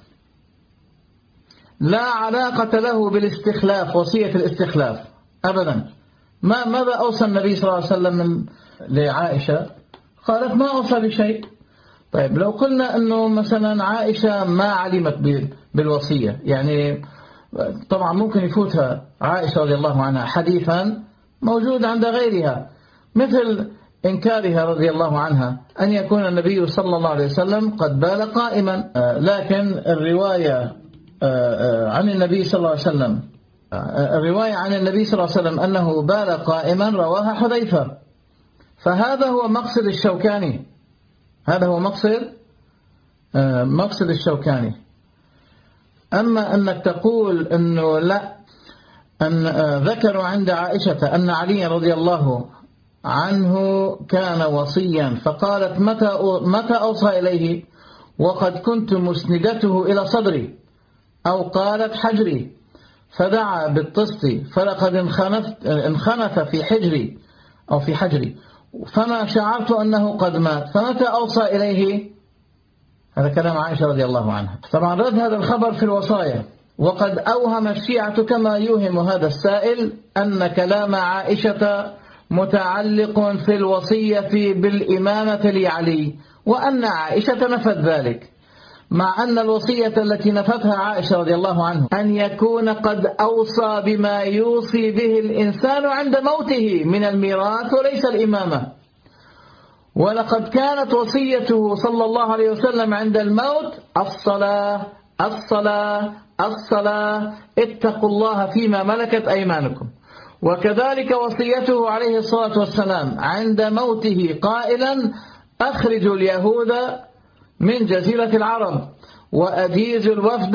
لا علاقة له بالاستخلاف، وصية الاستخلاف أبدا. ماذا أوصى النبي صلى الله عليه وسلم لعائشة؟ قالت ما أوصى بشيء. طيب لو قلنا أنه مثلا عائشة ما علمت بالوصية. يعني طبعا ممكن يفوتها عائشة رضي الله عنها حديثا موجود عند غيرها، مثل إنكارها رضي الله عنها أن يكون النبي صلى الله عليه وسلم قد بال قائما. لكن الرواية عن النبي صلى الله عليه وسلم، الرواية عن النبي صلى الله عليه وسلم أنه بال قائما رواها حذيفة، فهذا هو مقصد الشوكاني، هذا هو مقصد الشوكاني. أما أنك تقول أنه لا، أن ذكروا عند عائشة أن علي رضي الله عنه كان وصيا فقالت متى أوصى إليه وقد كنت مسندته إلى صدري، أو قالت حجري فدعا بالطست فلقد انخنث في حجري أو في حجري فما شعرت أنه قد مات فمتى أوصى إليه. هذا كلام عائشة رضي الله عنها. طبعا رد هذا الخبر في الوصايا. وقد أوهم الشيعة كما يوهم هذا السائل أن كلام عائشة متعلق في الوصية بالإمامة لعلي، وأن عائشة نفت ذلك، مع أن الوصية التي نفتها عائشة رضي الله عنه أن يكون قد أوصى بما يوصي به الإنسان عند موته من الميراث وليس الإمامة. ولقد كانت وصيته صلى الله عليه وسلم عند الموت الصلاة الصلاة الصلاة، اتقوا الله فيما ملكت أيمانكم. وكذلك وصيته عليه الصلاة والسلام عند موته قائلا أخرجوا اليهود من جزيرة العرب وأجيزوا الوفد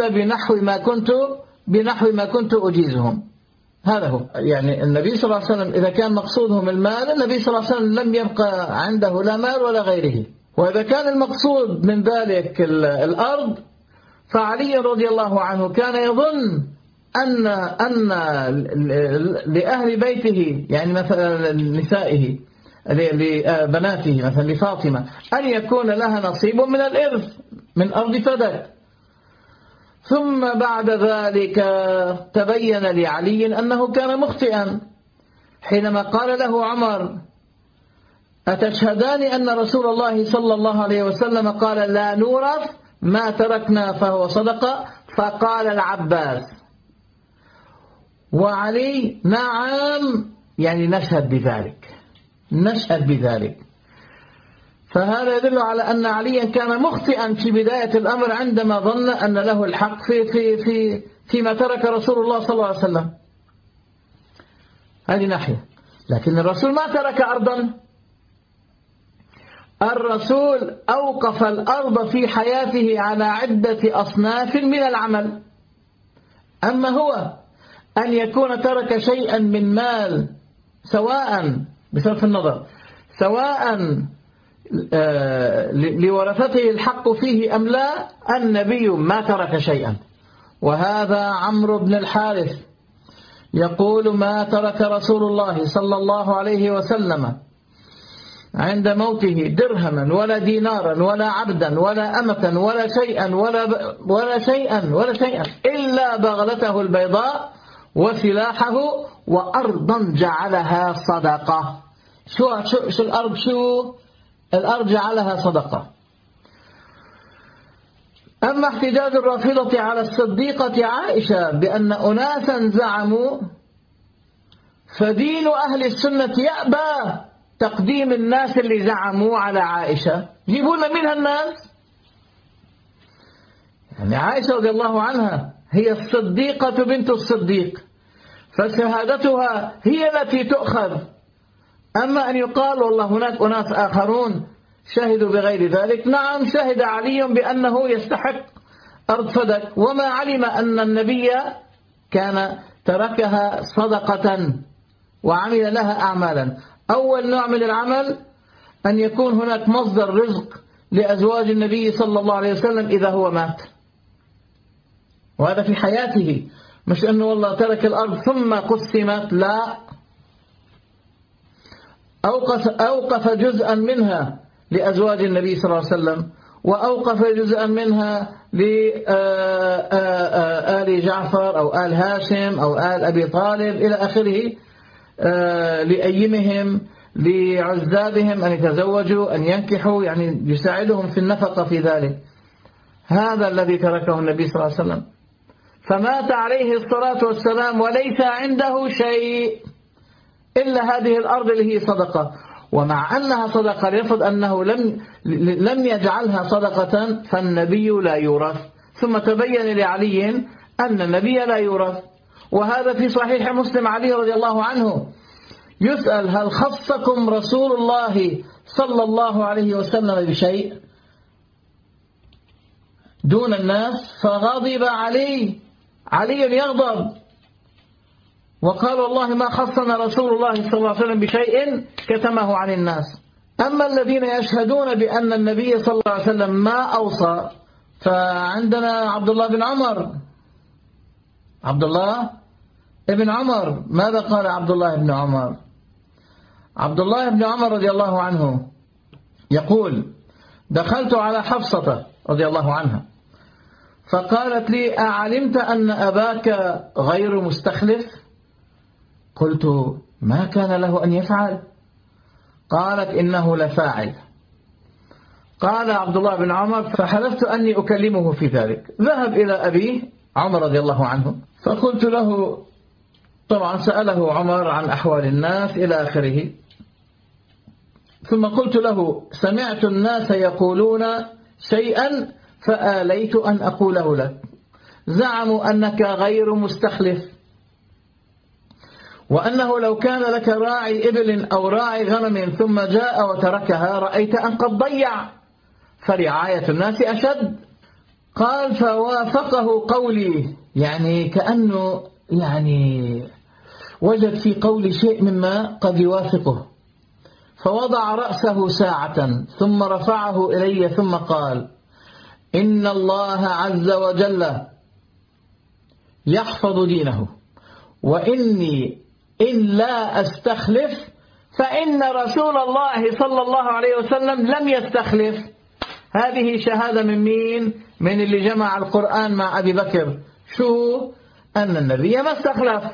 بنحو ما كنت أجيزهم. هذا هو يعني النبي صلى الله عليه وسلم. إذا كان مقصودهم المال، النبي صلى الله عليه وسلم لم يبقى عنده لا مال ولا غيره. وإذا كان المقصود من ذلك الأرض، فعلي رضي الله عنه كان يظن أن لأهل بيته، يعني مثلا نسائه لبناته مثلا لفاطمة، أن يكون لها نصيب من الإرث من أرض فدك. ثم بعد ذلك تبين لعلي أنه كان مخطئا حينما قال له عمر أتشهدان أن رسول الله صلى الله عليه وسلم قال لا نورث ما تركنا فهو صدقة؟ فقال العباس وعلي نعم، يعني نشهد بذلك. فهذا يدل على أن عليا كان مخطئا في بداية الأمر عندما ظن أن له الحق فيما ترك رسول الله صلى الله عليه وسلم. هذه ناحية. لكن الرسول ما ترك أرضا، الرسول أوقف الأرض في حياته على عدة أصناف من العمل. أما هو أن يكون ترك شيئا من مال، سواء بصرف النظر سواء لورثته الحق فيه أم لا، النبي ما ترك شيئا. وهذا عمرو بن الحارث يقول ما ترك رسول الله صلى الله عليه وسلم عند موته درهما ولا دينارا ولا عبدا ولا أمة ولا شيئا إلا بغلته البيضاء وسلاحه وأرضا جعلها صدقة. شو الأرض جعلها صدقة. أما احتجاج الرافضة على الصديقة عائشة بأن أناسا زعموا، فدين أهل السنة يأبى تقديم الناس اللي زعموا على عائشة، جيبون منها الناس. يعني عائشة رضي الله عنها هي الصديقة بنت الصديق، فشهادتها هي التي تؤخذ. أما أن يقال والله هناك أناس آخرون شهدوا بغير ذلك، نعم شهد علي بأنه يستحق أرض فدك، وما علم أن النبي كان تركها صدقة وعمل لها أعمالا. أول نوع من العمل أن يكون هناك مصدر رزق لأزواج النبي صلى الله عليه وسلم إذا هو مات، وهذا في حياته، مش أنه والله ترك الأرض ثم قسمت، لا، أوقف جزءا منها لأزواج النبي صلى الله عليه وسلم، وأوقف جزءا منها لآل جعفر أو آل هاشم أو آل أبي طالب إلى آخره، لأيمهم لعزابهم أن يتزوجوا أن ينكحوا، يعني يساعدهم في النفقة في ذلك. هذا الذي تركه النبي صلى الله عليه وسلم. فمات عليه الصلاة والسلام وليس عنده شيء إلا هذه الأرض اللي هي صدقة، ومع أنها صدقة ليفرض أنه لم يجعلها صدقة فالنبي لا يورث، ثم تبين لعلي أن النبي لا يورث. وهذا في صحيح مسلم، علي رضي الله عنه يسأل: هل خصكم رسول الله صلى الله عليه وسلم بشيء دون الناس؟ فغضب علي يغضب وقال: والله ما خصنا رسول الله صلى الله عليه وسلم بشيء كتمه عن الناس. أما الذين يشهدون بأن النبي صلى الله عليه وسلم ما أوصى فعندنا عبد الله بن عمر. ماذا قال عبد الله بن عمر؟ عبد الله بن عمر رضي الله عنه يقول: دخلت على حفصة رضي الله عنها فقالت لي: أعلمت أن أباك غير مستخلف؟ قلت: ما كان له أن يفعل؟ قالت: إنه لفاعل. قال عبد الله بن عمر: فحلفت أني أكلمه في ذلك. ذهب إلى أبيه عمر رضي الله عنه فقلت له، طبعا سأله عمر عن أحوال الناس إلى آخره، ثم قلت له: سمعت الناس يقولون شيئا فآليت أن أقوله لك، زعموا أنك غير مستخلف، وأنه لو كان لك راعي إبل أو راعي غنم ثم جاء وتركها رأيت أن قد ضيع، فرعاية الناس أشد. قال: فوافقه قولي، يعني كأنه وجد في قولي شيء مما قد يوافقه، فوضع رأسه ساعة ثم رفعه إلي ثم قال: إن الله عز وجل يحفظ دينه، وإني إن لا أستخلف فإن رسول الله صلى الله عليه وسلم لم يستخلف. هذه شهادة من مين؟ من اللي جمع القرآن مع أبي بكر. شو؟ أن النبي ما استخلف.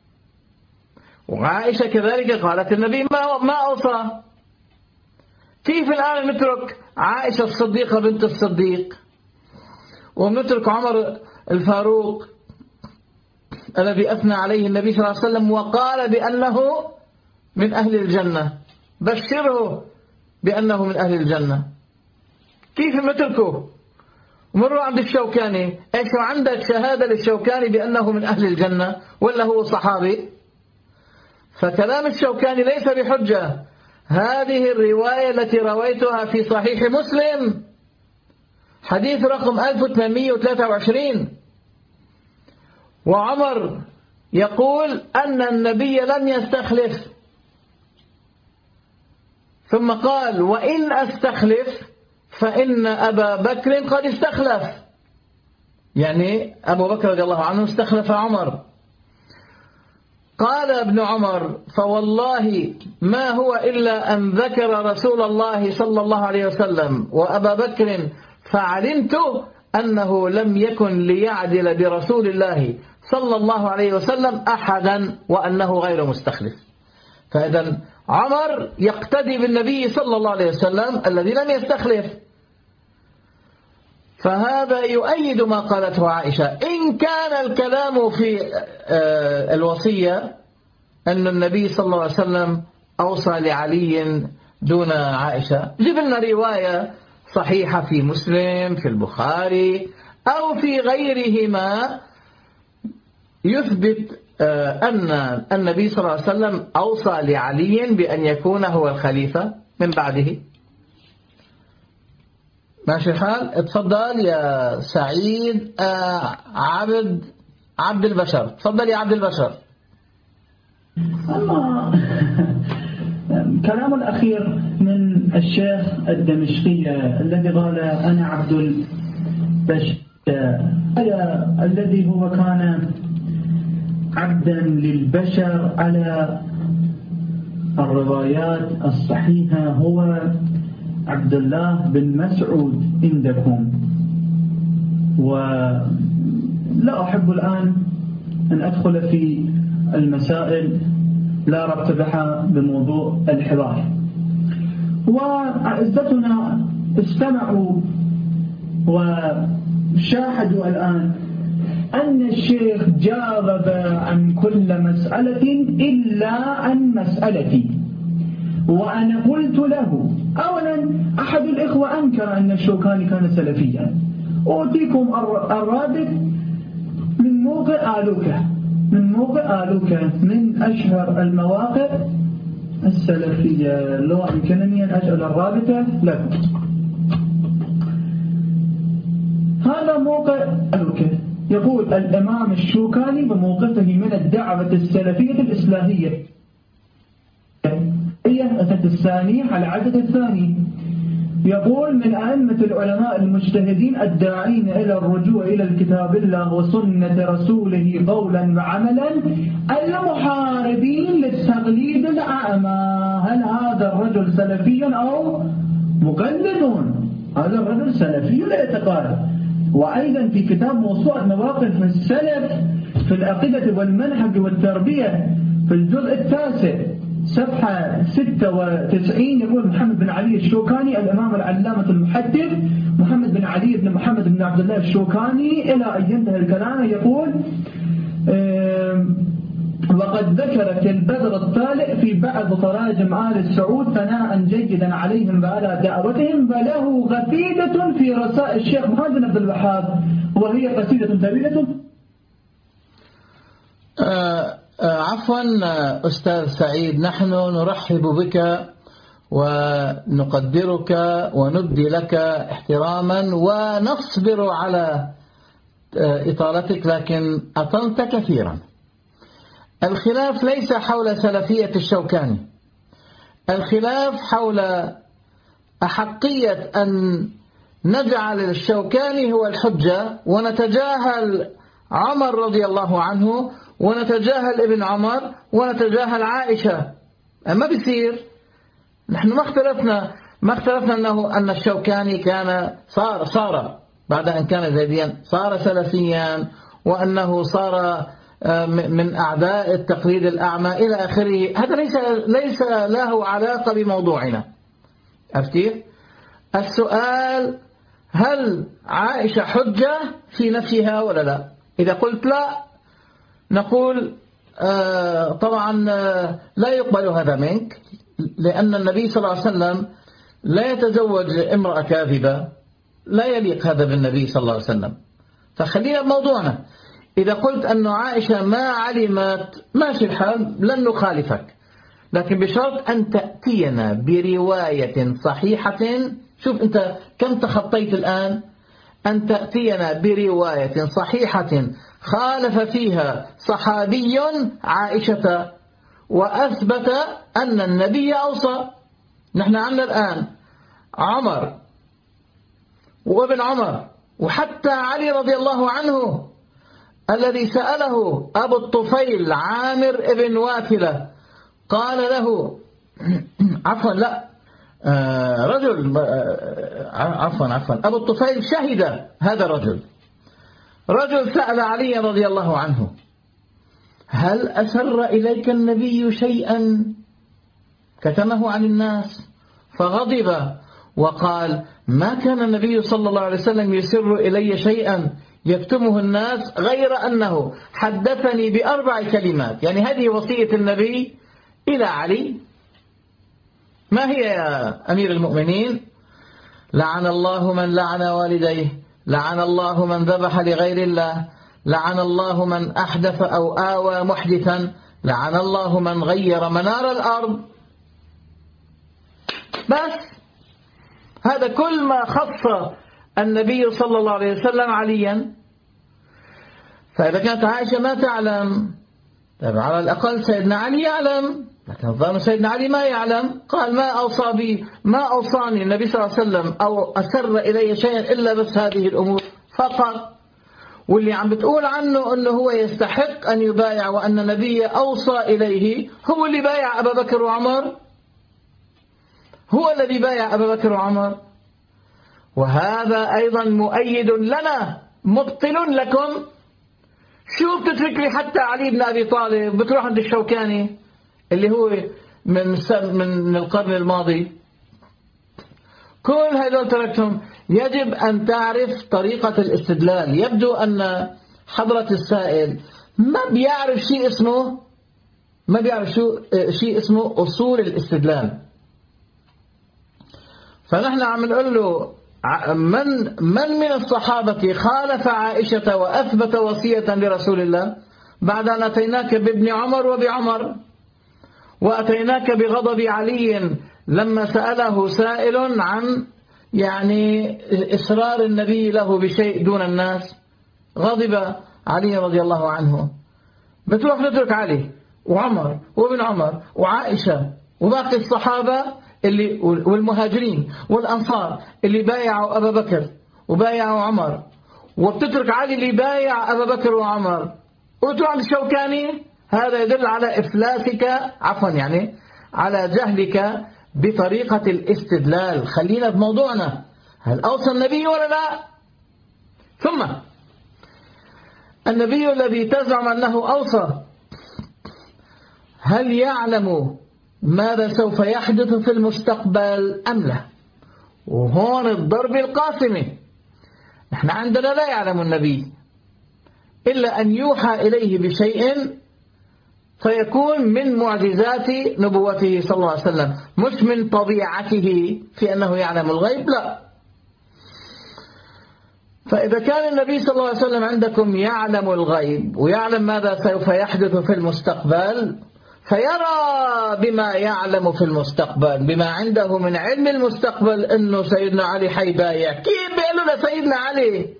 وعائشة كذلك قالت: النبي ما أوصى. كيف الآن نترك عائشة الصديقة بنت الصديق ونترك عمر الفاروق الذي أثنى عليه النبي صلى الله عليه وسلم وقال بأنه من أهل الجنة، بشره بأنه من أهل الجنة؟ كيف نتركه ومروا عند الشوكاني؟ إيش عندك شهادة للشوكاني بأنه من أهل الجنة ولا هو صحابي؟ فكلام الشوكاني ليس بحجة. هذه الرواية التي رويتها في صحيح مسلم حديث رقم 1823، وعمر يقول أن النبي لم يستخلف، ثم قال: وإن أستخلف فإن أبا بكر قد استخلف، يعني أبو بكر رضي الله عنه استخلف عمر. قال ابن عمر: فوالله ما هو إلا أن ذكر رسول الله صلى الله عليه وسلم وأبا بكر فعلمت أنه لم يكن ليعدل برسول الله صلى الله عليه وسلم أحدا وأنه غير مستخلف. فإذا عمر يقتدي بالنبي صلى الله عليه وسلم الذي لم يستخلف. فهذا يؤيد ما قالته عائشة. إن كان الكلام في الوصية أن النبي صلى الله عليه وسلم أوصى لعلي دون عائشة، جيب لنا رواية صحيحة في مسلم في البخاري أو في غيرهما يثبت أن النبي صلى الله عليه وسلم أوصى لعلي بأن يكون هو الخليفة من بعده. ماشي الحال؟ اتفضل يا سعيد. عبد البشر، تفضل يا عبد البشر. أما كلام الأخير من الشيخ الدمشقي الذي قال: أنا عبد البشر، الذي هو كان عبدا للبشر على الروايات الصحيحة هو عبد الله بن مسعود عندكم. ولا أحب الآن أن أدخل في المسائل لا ربط بها بموضوع الحوار. وأعزتنا استمعوا وشاهدوا الآن أن الشيخ جاوب عن كل مسألة إلا عن مسألتي، وأنا قلت له أولا أحد الإخوة أنكر أن الشوكاني كان سلفيا، أعطيكم الرابط من موقع آلوكة، من أشهر المواقع السلفية، لو يمكنني أن أجعل الرابطة لكم. هذا موقع آلوكة يقول الإمام الشوكاني بموقفه من الدعوة السلفية الإصلاحية الثاني على العدد الثاني، يقول من أئمة العلماء المجتهدين الداعين إلى الرجوع إلى الكتاب الله وسنة رسوله قولا وعملا المحاربين للتقليد الأعمى. هل هذا الرجل سلفي أو مقلد؟ هذا الرجل سلفي الاعتقاد. وأيضا في كتاب موسوعة مواقف السلف في العقيدة والمنهج والتربية في الجزء 9 صفحة 96 يقول محمد بن علي الشوكاني الإمام العلامة المحدث محمد بن علي بن محمد بن عبد الله الشوكاني إلى أن ينتهي الكلام، يقول وقد ذكرت البدر الطالع في بعض تراجم آل السعود ثناء جيدا عليهم وعلى دعوتهم، وله قصيدة في رسائل الشيخ محمد بن عبد الوهاب وهي قصيدة طويلة. عفوا أستاذ سعيد، نحن نرحب بك ونقدرك وندي لك احتراما ونصبر على إطالتك، لكن أطلت كثيرا. الخلاف ليس حول سلفية الشوكاني، الخلاف حول أحقية أن نجعل الشوكاني هو الحجة ونتجاهل عمر رضي الله عنه ونتجاهل ابن عمر ونتجاهل عائشة. ما بيصير. نحن ما اختلفنا أن الشوكاني كان صار بعد أن كان زيديا صار سلفيا، وأنه صار من أعداء التقليد الأعمى إلى آخره. هذا ليس له علاقة بموضوعنا. أفتكر السؤال هل عائشة حجة في نفسها ولا لا؟ إذا قلت لا نقول طبعا لا يقبل هذا منك، لأن النبي صلى الله عليه وسلم لا يتزوج امرأة كاذبة، لا يليق هذا بالنبي صلى الله عليه وسلم. فخلينا بموضوعنا. إذا قلت أن عائشة ما علمت ماشي الحال، لن نخالفك، لكن بشرط أن تأتينا برواية صحيحة. شوف أنت كم تخطيت الآن. أن تأتينا برواية صحيحة خالف فيها صحابي عائشة وأثبت أن النبي أوصى. نحن عندنا الآن عمر وابن عمر وحتى علي رضي الله عنه الذي سأله أبو الطفيل عامر ابن واثلة قال له عفوا أبو الطفيل شهد هذا رجل سأل علي رضي الله عنه هل أسر إليك النبي شيئا كتمه عن الناس؟ فغضب وقال ما كان النبي صلى الله عليه وسلم يسر إلي شيئا يكتمه الناس غير أنه حدثني ب4 كلمات. يعني هذه وصية النبي إلى علي. ما هي يا أمير المؤمنين؟ لعن الله من لعن والديه، لعن الله من ذبح لغير الله، لعن الله من أحدث أو آوى محدثا، لعن الله من غير منار الأرض. بس هذا كل ما خص النبي صلى الله عليه وسلم عليا. فإذا كانت عائشة ما تعلم، طيب على الأقل سيدنا علي يعلم، لكن الظاهر سيدنا علي ما يعلم. قال ما أوصاني النبي صلى الله عليه وسلم أو أسر إلي شيئا إلا بس هذه الأمور فقط. واللي عم بتقول عنه أنه هو يستحق أن يبايع وأن النبي أوصى إليه هو اللي بايع أبا بكر وعمر، هو الذي بايع أبا بكر وعمر. وهذا أيضا مؤيد لنا مبطل لكم. شو بتترك لي حتى علي بن أبي طالب، بتروح عند الشوكاني اللي هو من القرن الماضي. كل هذول تركتهم. يجب أن تعرف طريقة الاستدلال. يبدو أن حضرة السائل ما بيعرف شيء اسمه أصول الاستدلال. فنحن عم نقول له من الصحابة خالف عائشة وأثبت وصية لرسول الله بعد أن أتيناك بابن عمر وبعمر، وأتيناك بغضب علي لما سأله سائل عن إصرار النبي له بشيء دون الناس، غضب علي رضي الله عنه. بتروح نترك علي وعمر وابن عمر وعائشة وباقي الصحابة والمهاجرين والأنصار اللي بايعوا أبا بكر وبايعوا عمر، وبتترك علي اللي بايع أبا بكر وعمر وتروح عند الشوكاني؟ هذا يدل على إفلاسك، على جهلك بطريقة الاستدلال. خلينا بموضوعنا، هل أوصى النبي ولا لا؟ ثم النبي الذي تزعم أنه أوصى هل يعلم ماذا سوف يحدث في المستقبل أم لا؟ وهون الضرب القاسمة. نحن عندنا لا يعلم النبي إلا أن يوحى إليه بشيء فيكون من معجزات نبوته صلى الله عليه وسلم، مش من طبيعته في أنه يعلم الغيب، لا. فإذا كان النبي صلى الله عليه وسلم عندكم يعلم الغيب ويعلم ماذا سوف يحدث في المستقبل، فيرى بما يعلم في المستقبل، بما عنده من علم المستقبل، أنه سيدنا علي حيبايع. كيف بيقولوا لسيدنا علي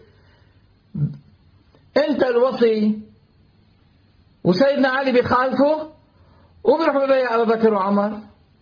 أنت الوصي وسيدنا علي بيخالفه وبيروح ببايع أبا بكر وعمر؟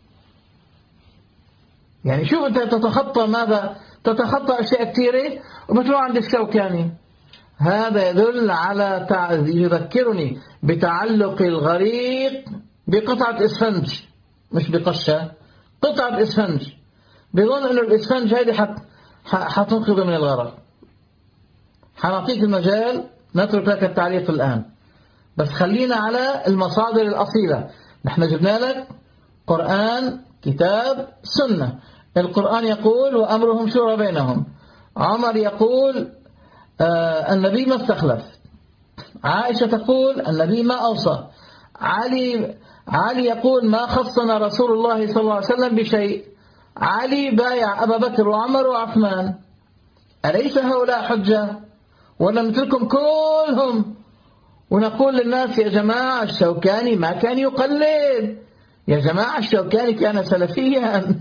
شوف أنت تتخطى ماذا؟ تتخطى أشياء كثيرة وبتروح عند الشوكاني. هذا يدل على يذكرني بتعلق الغريق بقطعة إسفنج، مش بقشة، قطعة إسفنج. بيظن أنه الإسفنج هذه حتنقذه من الغرق. حنعطيك المجال، نترك لك التعليق الآن، بس خلينا على المصادر الأصيلة. نحن جبنا لك قرآن، كتاب، سنة. القرآن يقول وأمرهم شورى بينهم. عمر يقول النبي ما استخلف. عائشة تقول النبي ما أوصى. علي يقول ما خصنا رسول الله صلى الله عليه وسلم بشيء. علي بايع أبا بكر وعمر وعثمان. أليس هؤلاء حجة؟ ونمتلكم كلهم ونقول للناس يا جماعة الشوكاني ما كان يقلد، يا جماعة الشوكاني كان سلفيا.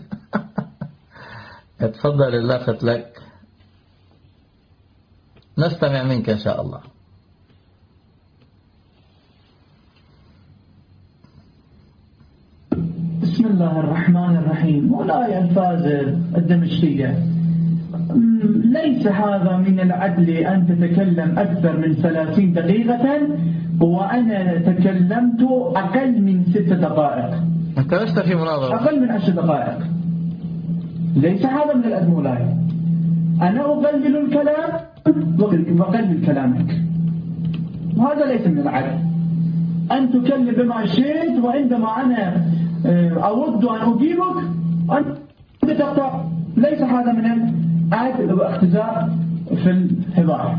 اتفضل اللافت لك، نستمع منك إن شاء الله. بسم الله الرحمن الرحيم. مولاي الفاضل الدمشقية، ليس هذا من العدل أن تتكلم أكثر من 30 دقيقة وأنا تكلمت أقل من 6 دقائق. أنت لست في مناظرة، أقل من 10 دقائق. ليس هذا من العدل مولاي. أنا أقلل الكلام وأقلل كلامك، وهذا ليس من العدل. أن تكلم بما شئت وعندما أنا أود أن أجيبك أنت تقطع. ليس هذا من العدل واختزاء في الحوار.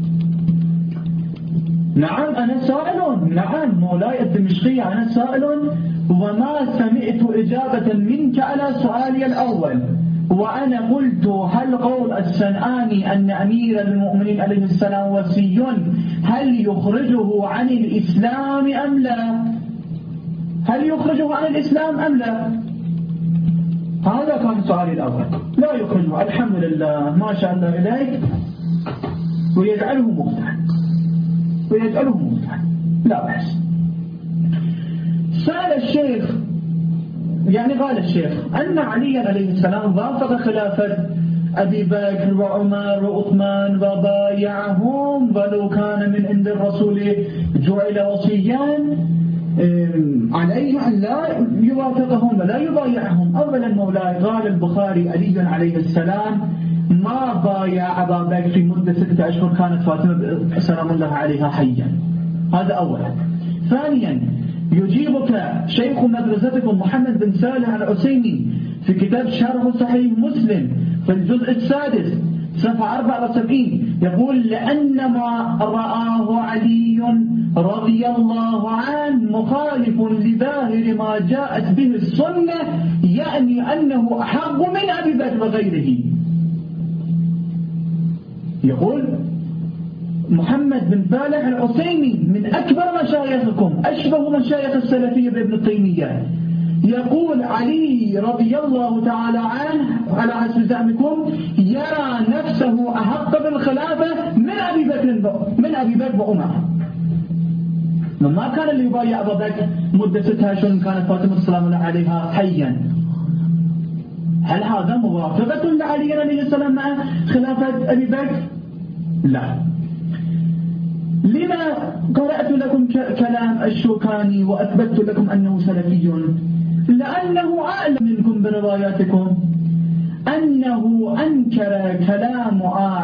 نعم أنا سائل، نعم مولاي الدمشقية أنا سائل، وما سمعت إجابة منك على سؤالي الأول. وأنا قلت هل قول السنآني أن أمير المؤمنين عليه السلام وصي هل يخرجه عن الإسلام أم لا؟ هل يخرجه عن الإسلام أم لا؟ هذا كان سؤالي الأول. لا يخرجه، الحمد لله ما شاء الله إليك، ويجعله مفتح لا بأس. سأل الشيخ قال الشيخ أن علي عليه السلام وافق خلافة أبي بكر وعمر وعثمان وبايعهم، ولو كان من عند الرسول جعل وصيا عليه أن لا يوافقهم ولا يبايعهم. أولا مولاي قال البخاري علي عليه السلام ما بايع أبا بكر في مدة 6 أشهر كانت فاطمة سلام الله عليها حيا. هذا أولا. ثانيا يجيبك شيخ مدرستكم محمد بن صالح العثيمين في كتاب شرح صحيح مسلم في الجزء 6 صفحة 74 يقول لأنما رآه علي رضي الله عنه مخالف لظاهر ما جاءت به السنة، يعني أنه أحق من أبي بكر وغيره. يقول محمد بن فالح العثيمي من أكبر مشايخكم، أشبه مشايخ السلفية بابن تيمية، يقول علي رضي الله تعالى عنه على حسب زعمكم يرى نفسه أحق بالخلافة من أبي بكر وعمر. ما كان اللي يبايع أبا بكر مدة 6 أشهر كانت فاطمة السلام الله عليها حيا. هل هذا موافقة لعلي عليه السلام مع خلافة أبي بكر؟ لا. لما قرأت لكم كلام الشوكاني وأثبتت لكم أنه سلفي؟ لأنه أعلم منكم برواياتكم أنه أنكر كلام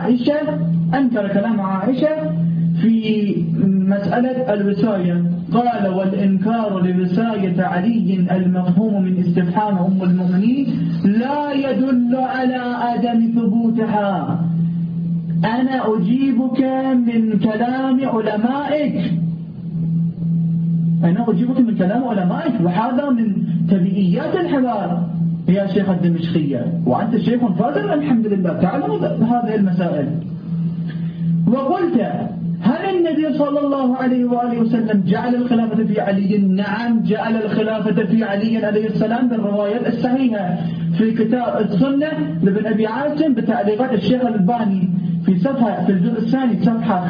عائشة في مسألة الوصاية. قال والإنكار لوصاية علي المفهوم من استفهام أم المؤمنين لا يدل على عدم ثبوتها. أنا أجيبك من كلام علمائك، وهذا من تبعيات الحوار يا شيخ الدمشقية، وأنت شيخ فاضل الحمد لله تعلم هذه المسائل. وقلت هل النبي صلى الله عليه وآله وسلم جعل الخلافة في علي؟ نعم، جعل الخلافة في علي عليه السلام بالروايات الصحيحة في كتاب السنة لابن أبي عاصم بتعليقات الشيخ الألباني في الجزء الثاني صفحة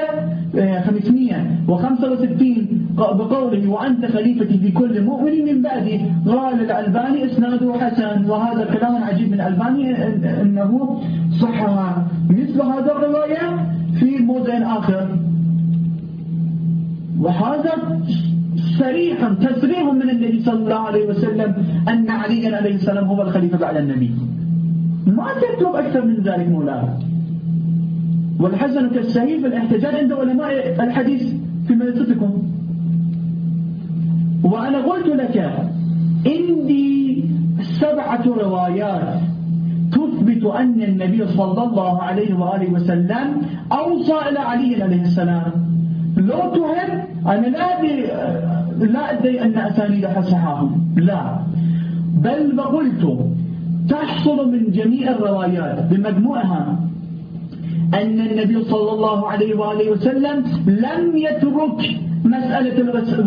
565 بقوله وأنت خليفتي في كل مؤمن من بعدي. قال الألباني إسناده حسن، وهذا كلام عجيب من الألباني أنه صحها مثل هذا الرواية في موضع آخر. وهذا تصريح من النبي صلى الله عليه وسلم أن علي عليه السلام هو الخليفة بعد النبي. ما تطلب أكثر من ذلك مولانا. والحسن كالسهيل في الاحتجاج عند علماء الحديث في مدرستكم. وأنا قلت لك عندي 7 روايات تثبت أن النبي صلى الله عليه وآله وسلم أوصى إلى علي عليه السلام. لو تهم أنا لا أدري أن أسانيدها صحاهم، لا، بل قلت تحصل من جميع الروايات بمجموعها أن النبي صلى الله عليه وآله وسلم لم يترك مسألة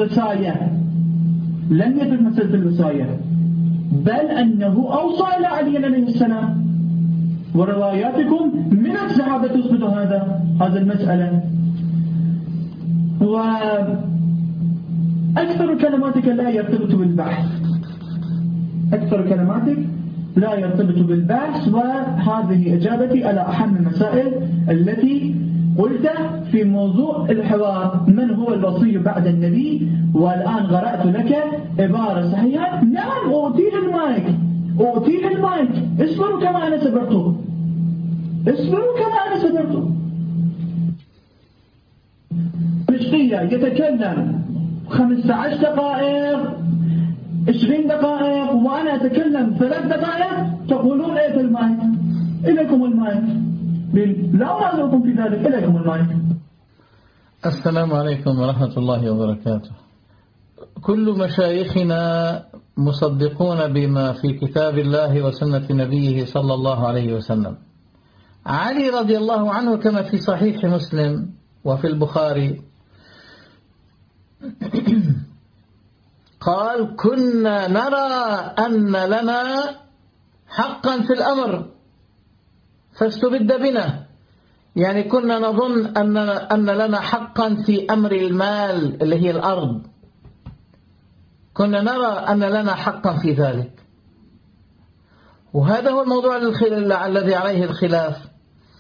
الوصاية، بل أنه أوصى إلى علي عليه السلام. ورواياتكم من الصحابة تثبت هذا المسألة. وأكثر كلماتك لا يرتبط بالبحث، وهذه إجابتي على أهم المسائل التي قلت في موضوع الحوار من هو الوصي بعد النبي. والآن قرأت لك عبارة صحيحة. نعم، أعطيه المايك. اصبروا كما أنا صبرت. مشقية يتكلم 15 دقائق 20 دقائق وأنا أتكلم 3 دقائق، تقولون إيه المايك؟ إليكم المايك. لا أعذركم في ذلك، إليكم المايك. السلام عليكم ورحمة الله وبركاته. كل مشايخنا مصدقون بما في كتاب الله وسنة نبيه صلى الله عليه وسلم. علي رضي الله عنه كما في صحيح مسلم وفي البخاري قال كنا نرى أن لنا حقا في الأمر فاستبد بنا، يعني كنا نظن أن لنا حقا في أمر المال اللي هي الأرض، كنا نرى أن لنا حقا في ذلك. وهذا هو الموضوع الذي عليه الخلاف.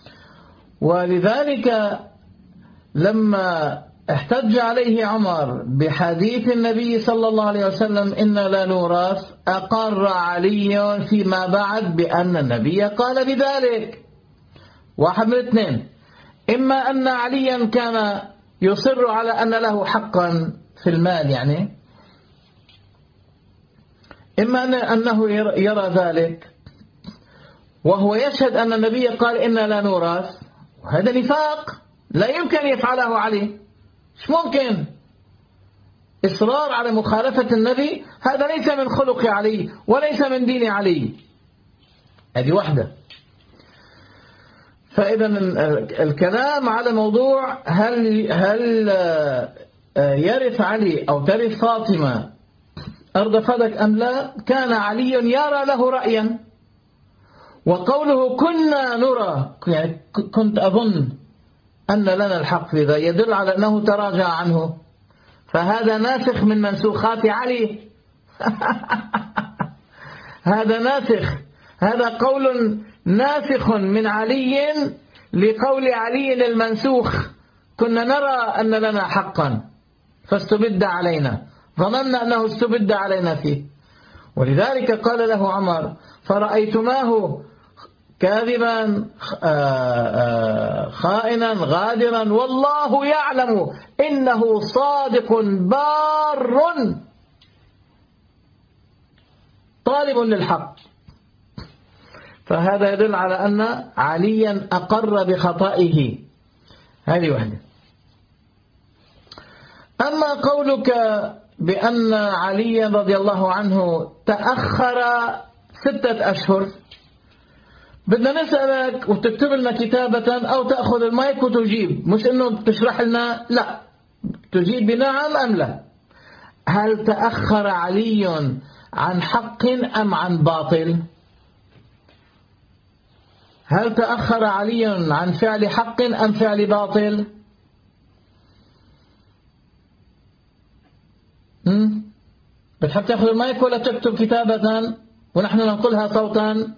ولذلك لما احتج عليه عمر بحديث النبي صلى الله عليه وسلم إنا لا نورث، أقر علي فيما بعد بأن النبي قال بذلك. واحد من اثنين، إما أن عليا كان يصر على أن له حقا في المال، يعني إما أنه يرى ذلك وهو يشهد أن النبي قال إنا لا نورث، هذا نفاق لا يمكن يفعله علي. مش ممكن. إصرار على مخالفة النبي هذا ليس من خلق علي وليس من دين علي. هذه واحدة. فإذا الكلام على موضوع هل يرث علي أو ترث فاطمة أرض فدك أم لا، كان علي يرى له رأيا، وقوله كنا نرى يعني كنت أظن أن لنا الحق في ذا يدل على أنه تراجع عنه، فهذا ناسخ من منسوخات علي. هذا ناسخ، هذا قول ناسخ من علي لقول علي المنسوخ. كنا نرى أن لنا حقا فاستبد علينا، ظننا أنه استبد علينا فيه. ولذلك قال له عمر فرأيتماه كاذبا خائنا غادرا والله يعلم إنه صادق بار طالب للحق. فهذا يدل على أن عليا أقر بخطئه. هذه واحدة. أما قولك بأن علي رضي الله عنه تأخر 6 أشهر، بدنا نسألك وتكتب لنا كتابة أو تأخذ المايك وتجيب، مش إنه تشرح لنا، لا، تجيب بنعم أم لا. هل تأخر علي عن حق أم عن باطل؟ هل تأخر علي عن فعل حق أم فعل باطل؟ بتحب تأخذ المايك ولا تكتب كتابة ونحن ننقلها صوتا؟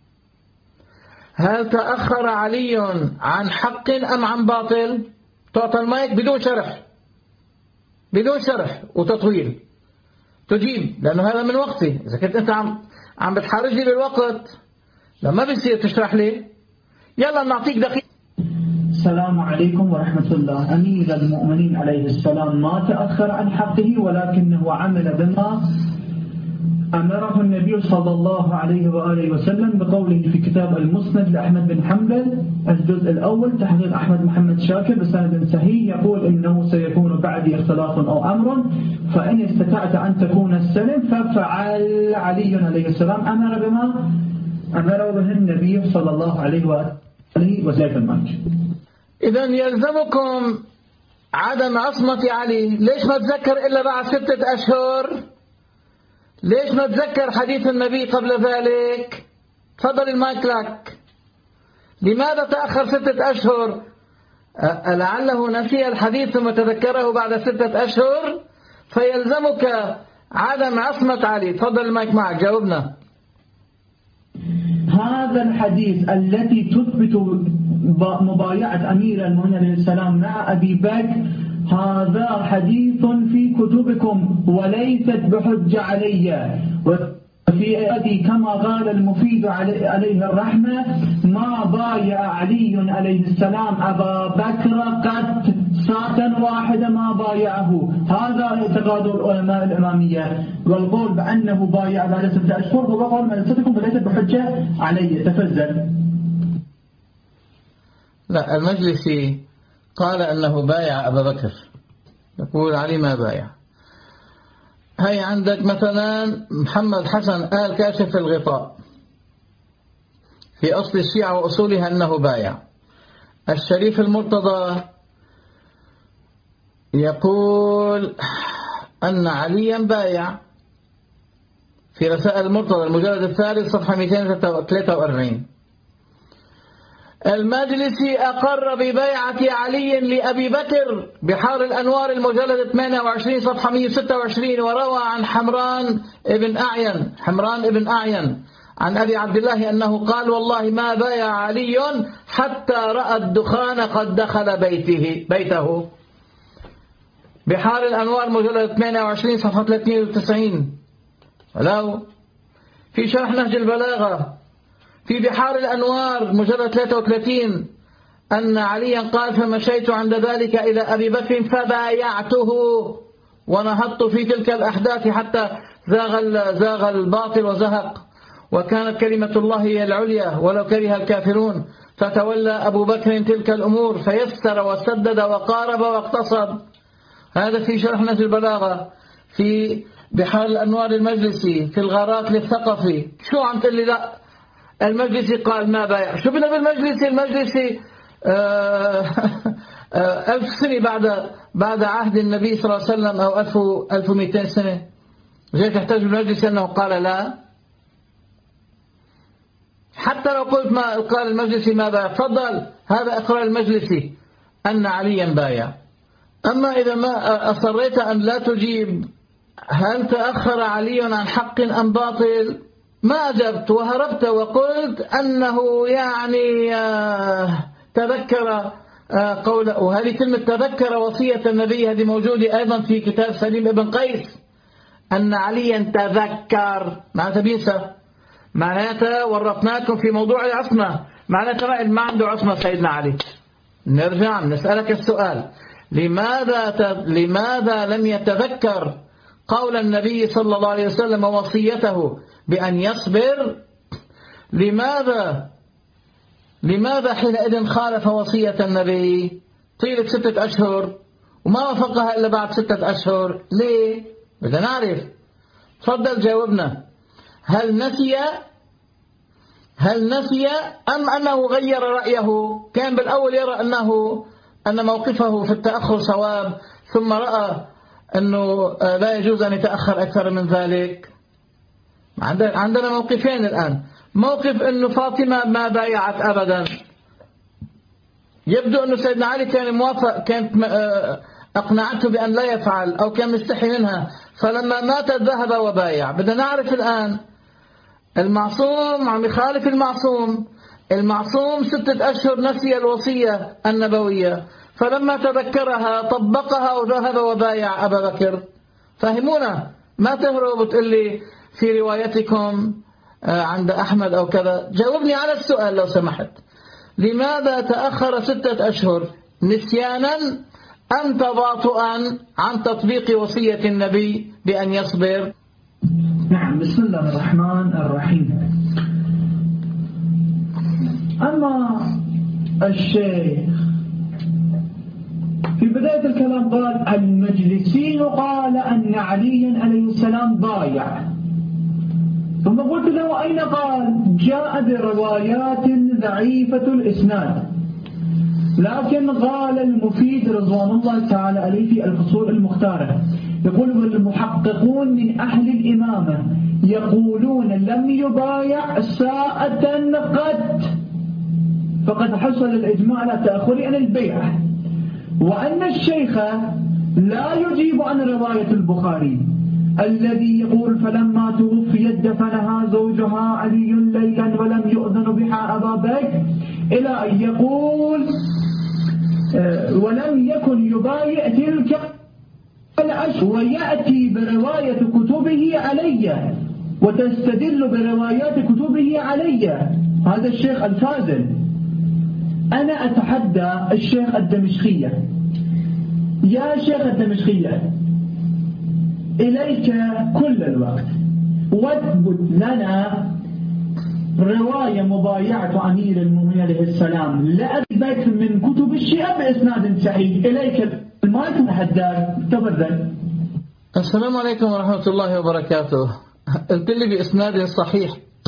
هل تأخر علي عن حق أم عن باطل؟ تعطى المايك بدون شرح، بدون شرح وتطويل، تجيب، لأنه هذا من وقتي. إذا كنت أنت عم بتحرج لي بالوقت لما بيصير تشرح لي، يلا نعطيك دقيقة. السلام عليكم ورحمة الله. أمير المؤمنين عليه السلام ما تأخر عن حقه، ولكنه عمل بما أمره النبي صلى الله عليه وآله وسلم بقوله في كتاب المسند لأحمد بن حنبل الجزء الأول تحقيق أحمد محمد شاكر بسند صحيح، يقول إنه سيكون بعدي اختلاف أو أمر فإن استطعت أن تكون السلم ففعل. علي عليه السلام أمر بما أمره به النبي صلى الله عليه وآله وسلم. إذن يلزمكم عدم عصمة علي. ليش ما تذكر إلا بعد 6 أشهر؟ ليش ما تذكر حديث النبي قبل ذلك؟ تفضل المايك لك. لماذا تأخر 6 أشهر؟ لعله نسي الحديث ثم تذكره بعد 6 أشهر فيلزمك عدم عصمة علي. تفضل المايك معك، جاوبنا. هذا الحديث التي تثبت مبايعة أمير المؤمنين عليه السلام مع أبي بكر، هذا حديث في كتبكم وليست بحجة علي. وفي أدي كما قال المفيد عليه الرحمة ما بايع علي عليه السلام أبا بكر قد ساعة واحدة ما بايعه. هذا اعتقاد العلماء الإمامية، والقول بأنه بايع بعد 6 أشهر هو قول مجلستكم وليست بحجة علي. تفضل. لا، المجلسي قال أنه بايع أبا بكر، يقول علي ما بايع. هاي عندك مثلا محمد حسن آل كاشف الغطاء في أصل الشيعة وأصولها أنه بايع. الشريف المرتضى يقول أن عليا بايع في رسائل المرتضى المجلد الثالث صفحة 243. المجلسي أقر ببيعة علي لأبي بكر بحار الأنوار المجلد 28 صفحة 126، وروى عن حمران ابن أعين عن أبي عبد الله أنه قال والله ما بايع علي حتى رأى الدخان قد دخل بيته. بحار الأنوار مجلد 28 صفحة 92. ولو في شرح نهج البلاغة في بحار الأنوار مجلد 33 أن عليا قال فمشيت عند ذلك إلى أبي بكر فبايعته ونهضت في تلك الأحداث حتى زاغ الباطل وزهق، وكانت كلمة الله هي العليا ولو كره الكافرون، فتولى أبو بكر تلك الأمور فيسر وسدد وقارب واقتصد. هذا في شرح نهج البلاغة، في بحار الأنوار المجلسي، في الغارات للثقفي. شو عم تقول لي لا المجلسي قال ما بايع؟ شو بدنا بالمجلسي؟ المجلسي 1000 سنة بعد عهد النبي صلى الله عليه وسلم، أو 1200 سنة. جاي تحتاج بالمجلسي أنه قال لا؟ حتى لو قلت ما قال المجلسي ما بايع، تفضل هذا إقرار المجلسي أن عليا بايع. أما إذا ما أصريت أن لا تجيب هل تأخر علي عن حق أم باطل، ما أجبت وهربت وقلت أنه يعني تذكر قوله. وهذه كلمة تذكر وصية النبي هذه موجودة أيضا في كتاب سليم ابن قيس، أن عليا تذكر معناتها بينسى، معناتها ورطناكم في موضوع العصمة، معناتها ما عنده عصمة سيدنا علي. نرجع نسألك السؤال، لماذا لم يتذكر قول النبي صلى الله عليه وسلم ووصيته بأن يصبر؟ لماذا حينئذ خالف وصية النبي طيلة 6 أشهر وما وافقها إلا بعد 6 أشهر؟ ليه؟ بدنا نعرف. تفضل جاوبنا. هل نسي أم أنه غير رأيه؟ كان بالأول يرى أن موقفه في التأخر صواب، ثم رأى أنه لا يجوز أن يتأخر أكثر من ذلك. عندنا موقفين الآن. موقف أنه فاطمة ما بايعت أبدا، يبدو أنه سيدنا علي كان موافق، كانت أقنعته بأن لا يفعل أو كان مستحي منها، فلما ماتت ذهب وبايع. بدنا نعرف الآن المعصوم عم يخالف المعصوم 6 أشهر نسي الوصية النبوية، فلما تذكرها طبقها وذهب وبايع أبا بكر. فهمونا، ما تهرب وتقول لي في روايتكم عند أحمد أو كذا. جاوبني على السؤال لو سمحت. لماذا تأخر 6 أشهر؟ نسيانا أم تباطؤا عن تطبيق وصية النبي بأن يصبر؟ نعم، بسم الله الرحمن الرحيم. أما الشيخ في بداية الكلام قال المجلسي قال أن علي عليه السلام بايع، ثم قلت له أين قال؟ جاء بروايات ضعيفة الإسناد، لكن قال المفيد رضوان الله تعالى عليه في الفصول المختارة يقول والمحققون من أهل الإمامة يقولون لم يبايع ساعة فقد حصل الإجماع على تأخر عن البيع، وأن الشيخ لا يجيب عن رواية البخاري الذي يقول فلما توفيت دفنها زوجها علي ليلا ولم يؤذن بها أبا بكر، إلى أن يقول ولم يكن يبايع تلك الأشهر، ويأتي برواية كتبه علي وتستدل بروايات كتبه علي. هذا الشيخ الفاضل. أنا أتحدى الشيخ الدمشقية، يا شيخ الدمشقية إليك كل الوقت، واثبت لنا رواية مبايعة أمير المؤمنين عليه السلام لأثبت من كتب الشيعة بإسناد صحيح. إليك المايك محدد، تفضل. السلام عليكم ورحمة الله وبركاته. قلت لي بإسناد صحيح.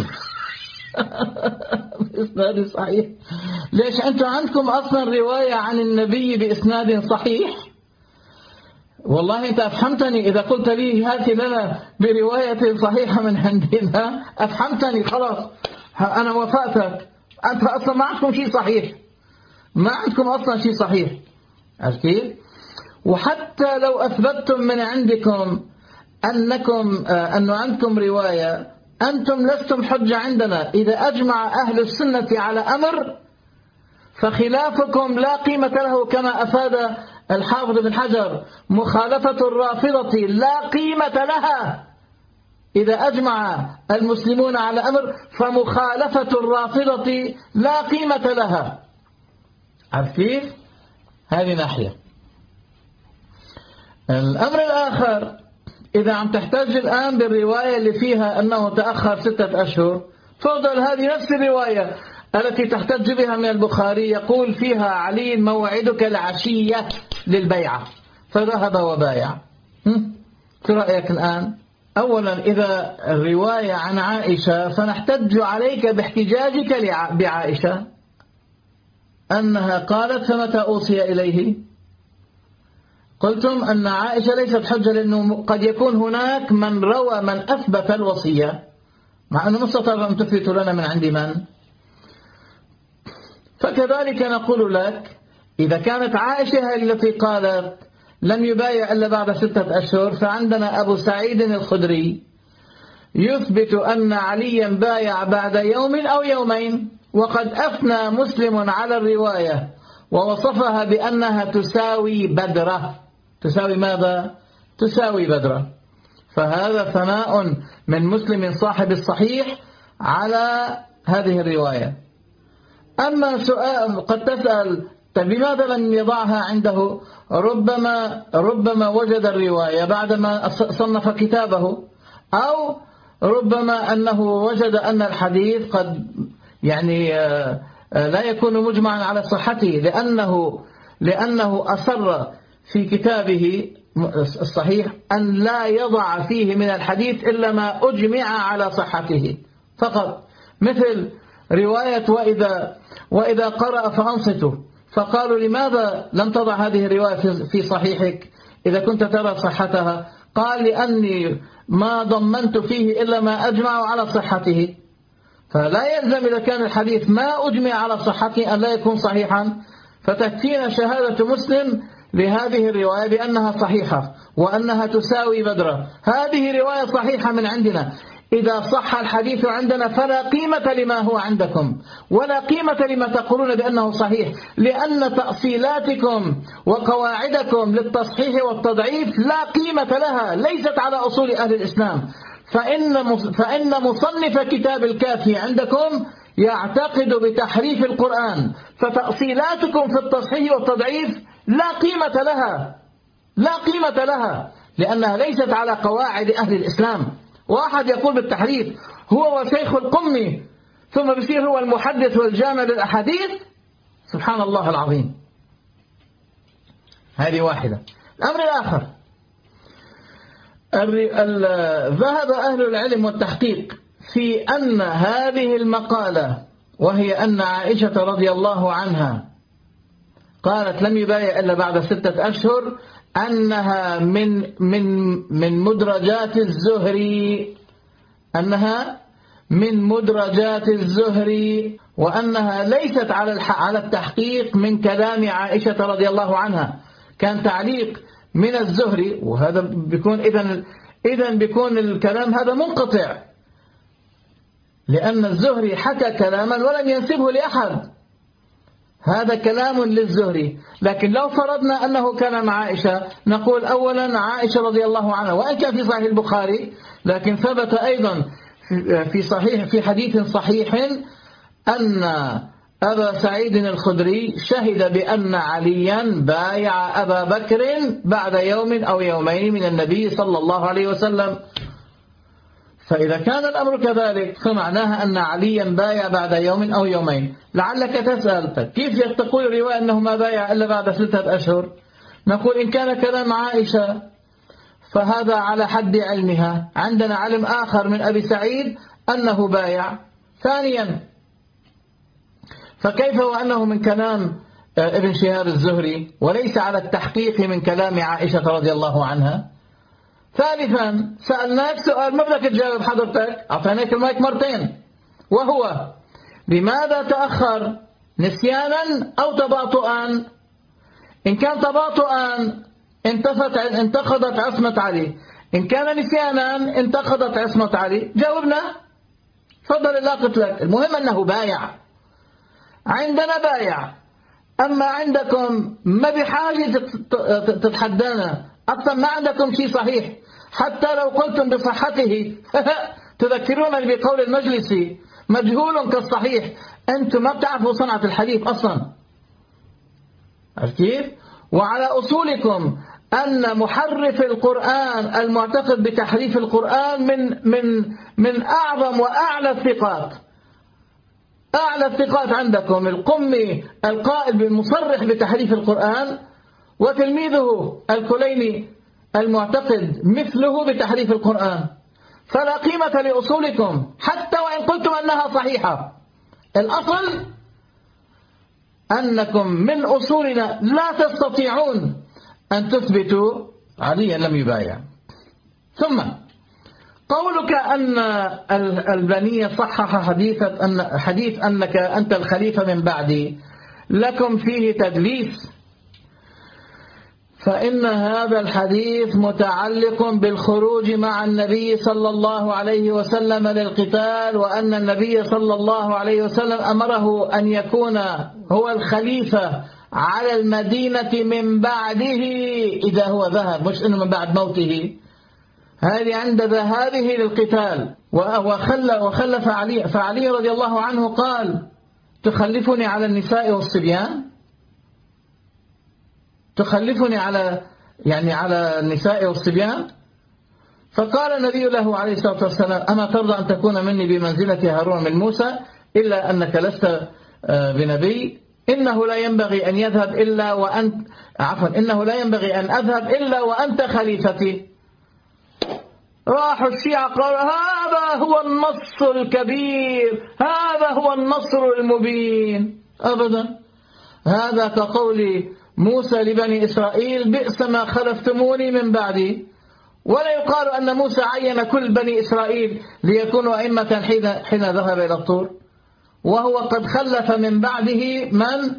بإسناد صحيح؟ ليش أنتم عندكم أصلا رواية عن النبي بإسناد صحيح؟ والله أنت أفهمتني إذا قلت لي هات لنا برواية صحيحة من عندنا، أفهمتني خلاص، أنا وافقتك. أنت أصلا ما عندكم شيء صحيح، ما عندكم أصلا شيء صحيح. عرفتي؟ وحتى لو أثبتتم من عندكم أنه عندكم رواية، أنتم لستم حجة عندنا. إذا أجمع أهل السنة على أمر فخلافكم لا قيمة له، كما أفاد الحافظ بن حجر مخالفة الرافضة لا قيمة لها. إذا أجمع المسلمون على أمر فمخالفة الرافضة لا قيمة لها. عرفتي؟ هذه ناحية. الأمر الآخر، إذا عم تحتاج الآن بالرواية اللي فيها أنه تأخر 6 أشهر، تفضل هذه نفس الرواية التي تحتج بها من البخاري يقول فيها علي موعدك العشية للبيعة فذهب وبايع. شو رأيك الآن؟ أولا إذا الرواية عن عائشة فنحتج عليك باحتجاجك بعائشة أنها قالت فمتى أوصي إليه؟ قلتم أن عائشة ليست حجة لأنه قد يكون هناك من روى من أثبت الوصية مع أنه مستطر أن تثبت لنا من عند من. فكذلك نقول لك إذا كانت عائشة التي قالت لم يبايع إلا بعد 6 أشهر فعندنا أبو سعيد الخدري يثبت أن عليا بايع بعد يوم أو يومين، وقد أثنى مسلم على الرواية ووصفها بأنها تساوي بدرة. تساوي ماذا؟ تساوي بدرة. فهذا ثناء من مسلم صاحب الصحيح على هذه الرواية. أما سؤال قد تسأل طيب لماذا لم يضعها عنده؟ ربما وجد الرواية بعدما صنف كتابه، أو ربما أنه وجد أن الحديث قد يعني لا يكون مجمعا على صحته لأنه أصر في كتابه الصحيح أن لا يضع فيه من الحديث إلا ما أجمع على صحته فقط، مثل رواية وإذا قرأ فأنصتوا، فقالوا لماذا لم تضع هذه الرواية في صحيحك إذا كنت ترى صحتها؟ قال لأني ما ضمنت فيه إلا ما أجمع على صحته. فلا يلزم إذا كان الحديث ما أجمع على صحته أن لا يكون صحيحا. فتكفينا شهادة مسلم لهذه الرواية بأنها صحيحة وأنها تساوي بدرة. هذه رواية صحيحة من عندنا. إذا صح الحديث عندنا فلا قيمة لما هو عندكم ولا قيمة لما تقولون بأنه صحيح، لأن تأصيلاتكم وقواعدكم للتصحيح والتضعيف لا قيمة لها، ليست على أصول أهل الإسلام. فإن مصنف كتاب الكافي عندكم يعتقد بتحريف القرآن، فتأصيلاتكم في التصحيح والتضعيف لا قيمة لها، لا قيمة لها، لأنها ليست على قواعد أهل الإسلام. واحد يقول بالتحريف هو وشيخ القمي ثم بيصير هو المحدث والجامع للأحاديث، سبحان الله العظيم. هذه واحدة. الأمر الآخر، ذهب أهل العلم والتحقيق في أن هذه المقالة، وهي أن عائشة رضي الله عنها قالت لم يبايع إلا بعد 6 أشهر، أنها من مدرجات الزهري، أنها من مدرجات الزهري، وأنها ليست على التحقيق من كلام عائشة رضي الله عنها، كان تعليق من الزهري. وهذا بيكون إذن بيكون الكلام هذا منقطع، لأن الزهري حكى كلاما ولم ينسبه لأحد، هذا كلام للزهري. لكن لو فرضنا أنه كان مع عائشة نقول أولا عائشة رضي الله عنها وإن كان في صحيح البخاري، لكن ثبت أيضا في حديث صحيح أن أبا سعيد الخدري شهد بأن عليا بايع أبا بكر بعد يوم أو يومين من النبي صلى الله عليه وسلم. فإذا كان الأمر كذلك فمعناها أن عليا بايع بعد يوم أو يومين. لعلك تسأل كيف تقول الرواية أنه ما بايع إلا بعد 6 أشهر؟ نقول إن كان كلام عائشة فهذا على حد علمها، عندنا علم آخر من أبي سعيد أنه بايع. ثانيا، فكيف وأنه من كلام ابن شهاب الزهري وليس على التحقيق من كلام عائشة رضي الله عنها؟ ثالثا، سألناك سؤال ما بدك تجاوب حضرتك، أعطيناك المايك مرتين، وهو لماذا تأخر؟ نسيانا أو تباطؤا؟ إن كان تباطؤا انتقضت عصمة علي، إن كان نسيانا انتقضت عصمة علي. جاوبنا، تفضل. لا قلت لك، المهم أنه بايع، عندنا بايع. أما عندكم ما بحاجة تتحدانا، أصلا ما عندكم شيء صحيح، حتى لو قلتم بصحته تذكرون بقول المجلسي مجهول كالصحيح. أنتم ما بتعرفوا صنعة الحديث أصلا، كيف؟ وعلى أصولكم أن محرف القرآن المعتقد بتحريف القرآن من أعظم وأعلى الثقات. أعلى الثقات عندكم القمي القائل بالمصرح بتحريف القرآن، وتلميذه الكليني المعتقد مثله بتحريف القرآن، فلا قيمة لأصولكم حتى وإن قلتم أنها صحيحة. الأصل أنكم من أصولنا لا تستطيعون أن تثبتوا عليا لم يبايع. ثم قولك أن البنية صحح حديث أنك أنت الخليفة من بعدي لكم فيه تدليس، فإن هذا الحديث متعلق بالخروج مع النبي صلى الله عليه وسلم للقتال، وأن النبي صلى الله عليه وسلم أمره أن يكون هو الخليفة على المدينة من بعده إذا هو ذهب، مش إنه من بعد موته، هذه عند ذهابه للقتال. وخلف علي، فعلي رضي الله عنه قال: تخلفني على النساء والصبيان؟ تخلفني على النساء والصبيان؟ فقال النبي له عليه الصلاة والسلام: أما ترضى أن تكون مني بمنزلة هارون من موسى إلا أنك لست بنبي؟ إنه لا ينبغي أن يذهب إلا وأنت إنه لا ينبغي أن أذهب إلا وأنت خليفتي. راحوا الشيعة قالوا: هذا هو النص الكبير، هذا هو النصر المبين. أبدا، هذا كقول موسى لبني إسرائيل: بئس ما خلفتموني من بعدي. ولا يقال أن موسى عين كل بني إسرائيل ليكونوا أئمة حين ذهب إلى الطور، وهو قد خلف من بعده من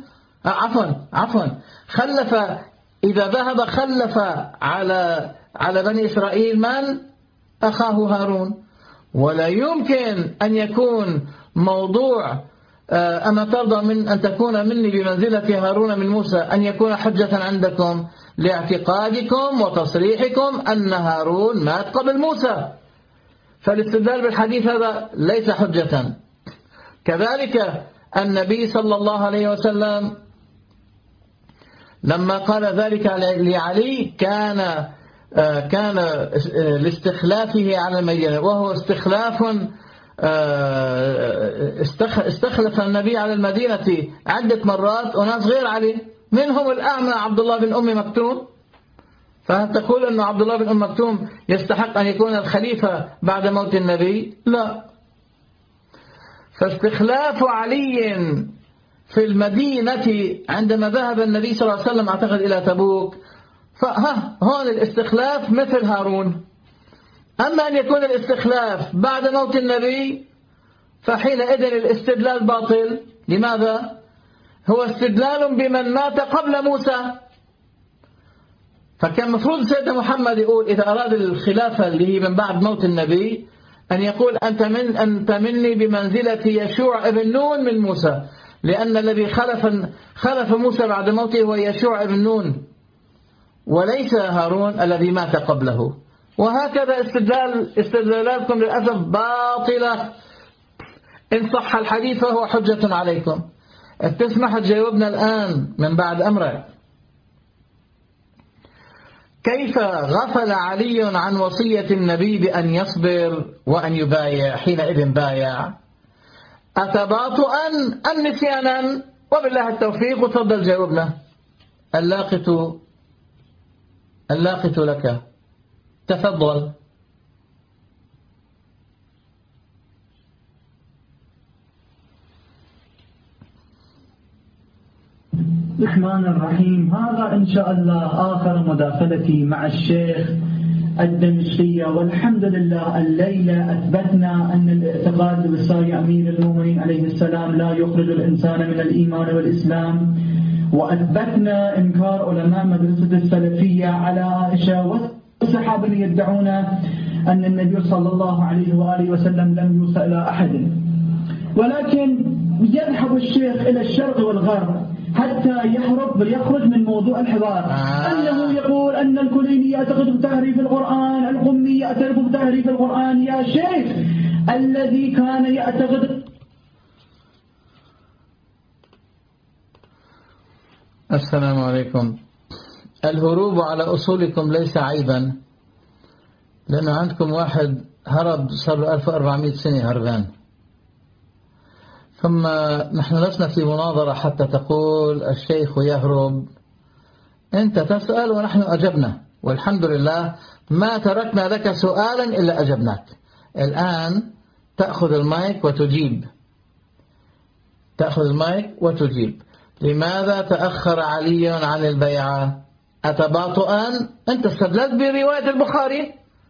خلف إذا ذهب خلف على بني إسرائيل من؟ أخاه هارون. ولا يمكن أن يكون موضوع أما ترضى من أن تكون مني بمنزلة هارون من موسى أن يكون حجة عندكم لاعتقادكم وتصريحكم أن هارون مات قبل موسى، فالاستدلال بالحديث هذا ليس حجة. كذلك النبي صلى الله عليه وسلم لما قال ذلك لعلي كان لاستخلافه على المدينة، وهو استخلاف استخلف النبي على المدينة عدة مرات وناس غير علي، منهم الأعمى عبد الله بن أم مكتوم. فهل تقول أن عبد الله بن أم مكتوم يستحق أن يكون الخليفة بعد موت النبي؟ لا. فاستخلاف علي في المدينة عندما ذهب النبي صلى الله عليه وسلم أعتقد إلى تبوك، هون الاستخلاف مثل هارون. أما أن يكون الاستخلاف بعد موت النبي فحينئذ الاستدلال باطل. لماذا؟ هو استدلال بمن مات قبل موسى. فكان مفروض سيدنا محمد يقول إذا أراد الخلافة اللي هي من بعد موت النبي أن يقول أنت مني بمنزلة يشوع ابن نون من موسى، لأن الذي خلف موسى بعد موته هو يشوع ابن نون وليس هارون الذي مات قبله. وهكذا استدلالاتكم للأسف باطلة. إن صح الحديث فهو حجة عليكم. تسمح تجاوبنا الآن من بعد أمرك، كيف غفل علي عن وصية النبي بأن يصبر وأن يبايع حينئذ بايع؟ أتباطؤا أم نسيانا؟ وبالله التوفيق، وتفضل جاوبنا. اللاقط لك، تفضل. الرحمن الرحيم. هذا إن شاء الله آخر مداخلتي مع الشيخ الدمشقية، والحمد لله الليلة أثبتنا أن الاعتقاد بوصايا أمير المؤمنين عليه السلام لا يخرج الإنسان من الإيمان والإسلام، وأثبتنا إنكار علماء مدرسة السلفية على عائشة والصحابة اللي يدعون أن النبي صلى الله عليه وآله وسلم لم يوصى إلى أحد. ولكن يذهب الشيخ إلى الشرق والغرب حتى يخرج من موضوع الحوار، أنه يقول أن الكليني يعتقد بتحريف القرآن، القمي يعترف بتحريف القرآن. يا شيخ، الذي كان يعتقد. السلام عليكم. الهروب على أصولكم ليس عيبا، لأنه عندكم واحد هرب صار له 1400 سنة هربان. ثم نحن لسنا في مناظرة حتى تقول الشيخ يهرب. أنت تسأل ونحن أجبنا، والحمد لله ما تركنا لك سؤالا إلا أجبناك. الآن تأخذ المايك وتجيب. تأخذ المايك وتجيب. لماذا تأخر علي عن البيعة؟ أتباطؤا؟ أنت استدلت برواية البخاري،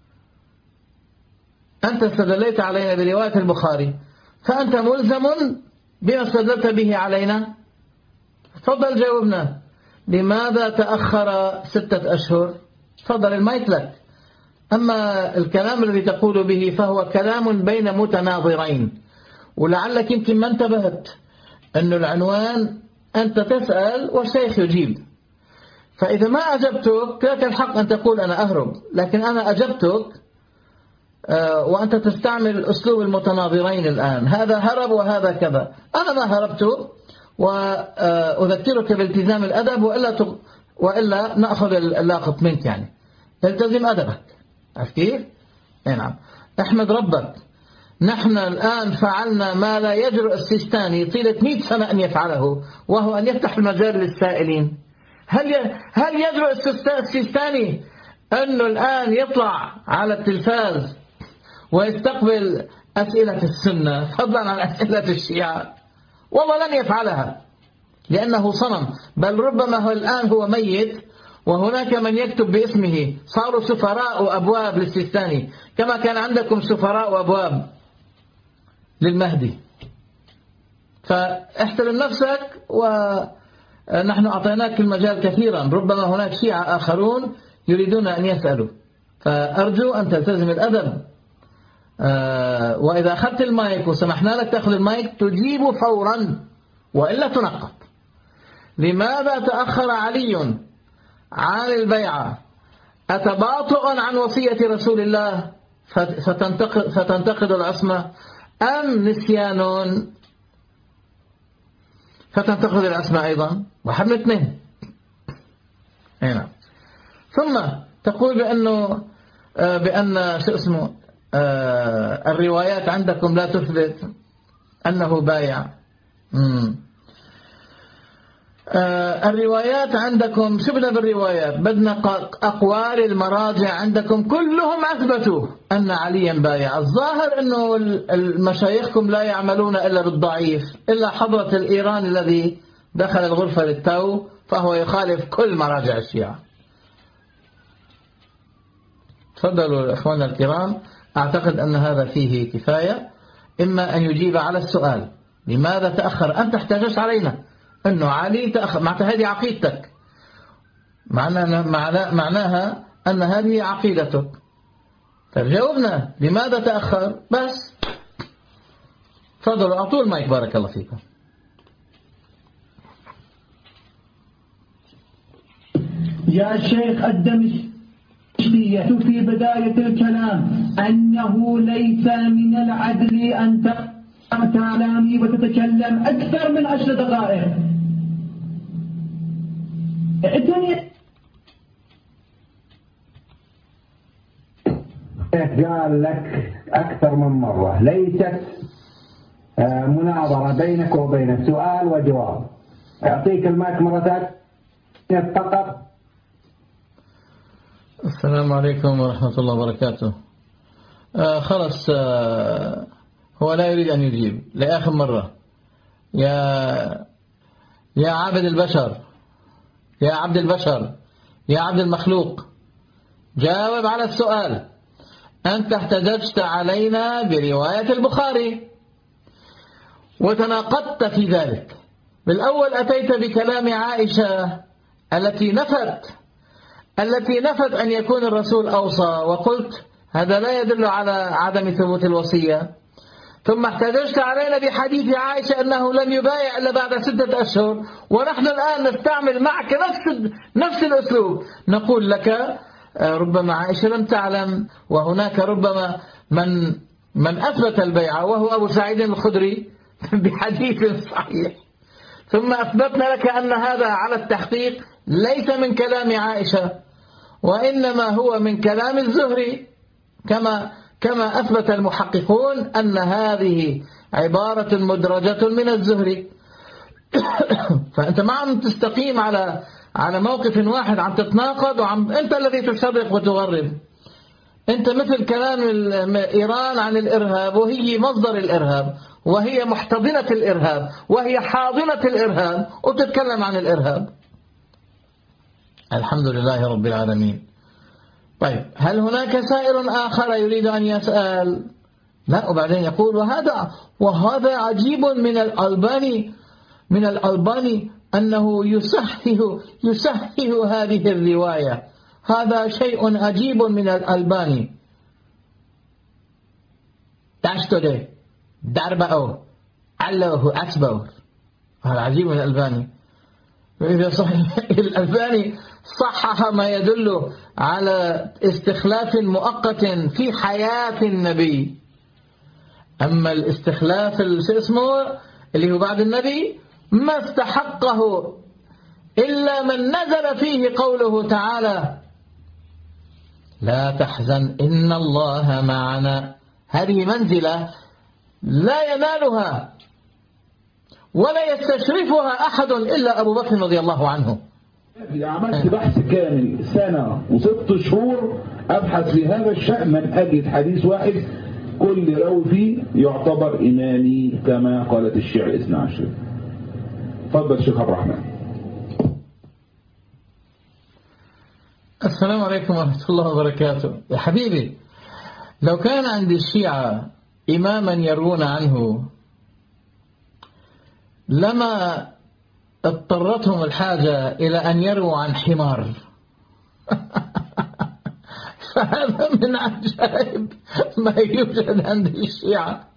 أنت استدليت علينا برواية البخاري، فأنت ملزم بما استدلت به علينا. تفضل جاوبنا. لماذا تأخر 6 أشهر؟ تفضل المايك لك. أما الكلام الذي تقول به فهو كلام بين متناظرين، ولعلك يمكن ما انتبهت أن العنوان أنت تسأل والشيخ يجيب. فإذا ما أجبتك لك الحق أن تقول أنا أهرب، لكن أنا أجبتك وأنت تستعمل أسلوب المتناظرين الآن، هذا هرب وهذا كذا. أنا ما هربت، وأذكرك بالتزام الأدب، وإلا نأخذ اللاقط منك. يعني التزم أدبك. عرفت كيف؟ نعم. احمد ربك. نحن الآن فعلنا ما لا يجرؤ السيستاني طيلة 100 سنة أن يفعله، وهو أن يفتح المجال للسائلين. هل يجرؤ السيستاني أنه الآن يطلع على التلفاز ويستقبل أسئلة السنة فضلا عن أسئلة الشيعة؟ والله لن يفعلها، لأنه صنم. بل ربما هو الآن هو ميت وهناك من يكتب باسمه. صاروا سفراء وأبواب للسيستاني، كما كان عندكم سفراء وأبواب للمهدي. فاحترم نفسك، ونحن أعطيناك المجال كثيرا. ربما هناك شيعة آخرون يريدون أن يسألوا، فأرجو أن تلتزم الأدب. وإذا أخذت المايك وسمحنا لك تأخذ المايك تجيب فورا، وإلا تنقط. لماذا تأخر علي عن البيعة؟ أتباطؤ عن وصية رسول الله فتنتقد العصمة، أم نسيان فتنتقد العصمة أيضا؟ واحد من اثنين. هنا. ثم تقول بأن شو اسمه الروايات عندكم لا تثبت أنه بايع. الروايات عندكم، شو بدنا بالروايات؟ بدنا أقوال المراجع عندكم كلهم أثبتوا أن عليا بايع. الظاهر أنه المشايخكم لا يعملون إلا بالضعيف، إلا حضرة الإيراني الذي دخل الغرفة للتو فهو يخالف كل مراجع الشيعة. تفضلوا أخواننا الكرام. أعتقد أن هذا فيه كفاية. إما أن يجيب على السؤال لماذا تأخر. أنت احتجت علينا أنه علي تأخر، معناتها هذه عقيدتك، معناها أن هذه عقيدتك. فجاوبنا لماذا تأخر بس. تفضلوا أعطوا المايك. بارك الله فيكم. يا شيخ الدمشقي في بداية الكلام أنه ليس من العدل أن تقطع كلامي وتتكلم أكثر من 10 دقائق. قال لك أكثر من مرة ليست مناظرة بينك وبينه، سؤال وجواب. أعطيك المايك مرة ثانية فقط. السلام عليكم ورحمة الله وبركاته. خلص، هو لا يريد أن يجيب لآخر مرة. يا عبد البشر، يا عبد البشر، يا عبد المخلوق، جاوب على السؤال. أنت احتججت علينا برواية البخاري وتناقضت في ذلك. بالأول أتيت بكلام عائشة التي نفت أن يكون الرسول أوصى، وقلت هذا لا يدل على عدم ثبوت الوصية. ثم احتججت علينا بحديث عائشة أنه لم يبايع إلا بعد 6 أشهر، ونحن الآن نستعمل معك نفس الأسلوب. نقول لك ربما عائشة لم تعلم، وهناك ربما من أثبت البيعة وهو أبو سعيد الخدري بحديث صحيح. ثم أثبتنا لك أن هذا على التحقيق ليس من كلام عائشة، وإنما هو من كلام الزهري، كما كما أثبت المحققون أن هذه عبارة مدرجة من الزهري. فأنت ما عم تستقيم على موقف واحد، عم تتناقض أنت الذي تشرق وتغرب. أنت مثل كلام إيران عن الإرهاب، وهي مصدر الإرهاب، وهي محتضنة الإرهاب، وهي حاضنة الإرهاب، وتتكلم عن الإرهاب. الحمد لله رب العالمين. طيب، هل هناك سائر آخر يريد أن يسأل؟ لا. وبعدين يقول وهذا عجيب من الألباني أنه يسهه هذه الرواية. هذا شيء عجيب من الألباني. تشتري دربه علّه أسبور. هذا عجيب من الألباني. وإذا صحيح الألباني صحح ما يدل على استخلاف مؤقت في حياة النبي. أما الاستخلاف اللي هو بعد النبي ما استحقه إلا من نزل فيه قوله تعالى لا تحزن إن الله معنا. هذه منزلة لا ينالها ولا يستشرفها أحد إلا أبو بكر رضي الله عنه. عملت بحث كامل 1 و6 شهور أبحث في هذا الشأن، من أجد حديث واحد كل راوي فيه يعتبر إمامي كما قالت الشيعة الاثنى عشر. تفضل شيخ عبد الرحمن. السلام عليكم ورحمة الله وبركاته. يا حبيبي، لو كان عند الشيعة إماما يروون عنه لما اضطرتهم الحاجة إلى أن يروا عن حمار. فهذا من عجائب ما يوجد عند الشيعة.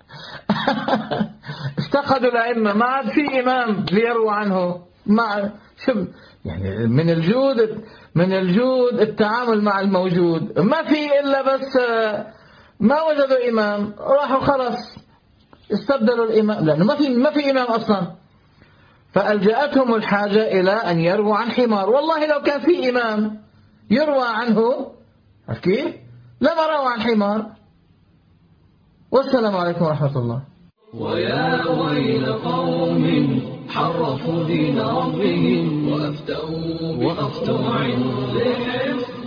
افتقدوا الأئمة، ما عاد في إمام ليروا عنه. يعني من الجود التعامل مع الموجود. ما في إلا بس ما وجدوا إمام، راحوا خلاص استبدلوا الإمام، لأنه ما في إمام أصلا. فألجأتهم الحاجة إلى أن يرووا عن حمار. والله لو كان في إمام يروى عنه كيف لما روى عن حمار. والسلام عليكم ورحمة الله. ويا ويل قوم حرفوا دين ربهم وأفتوا بمصنوع لحفظ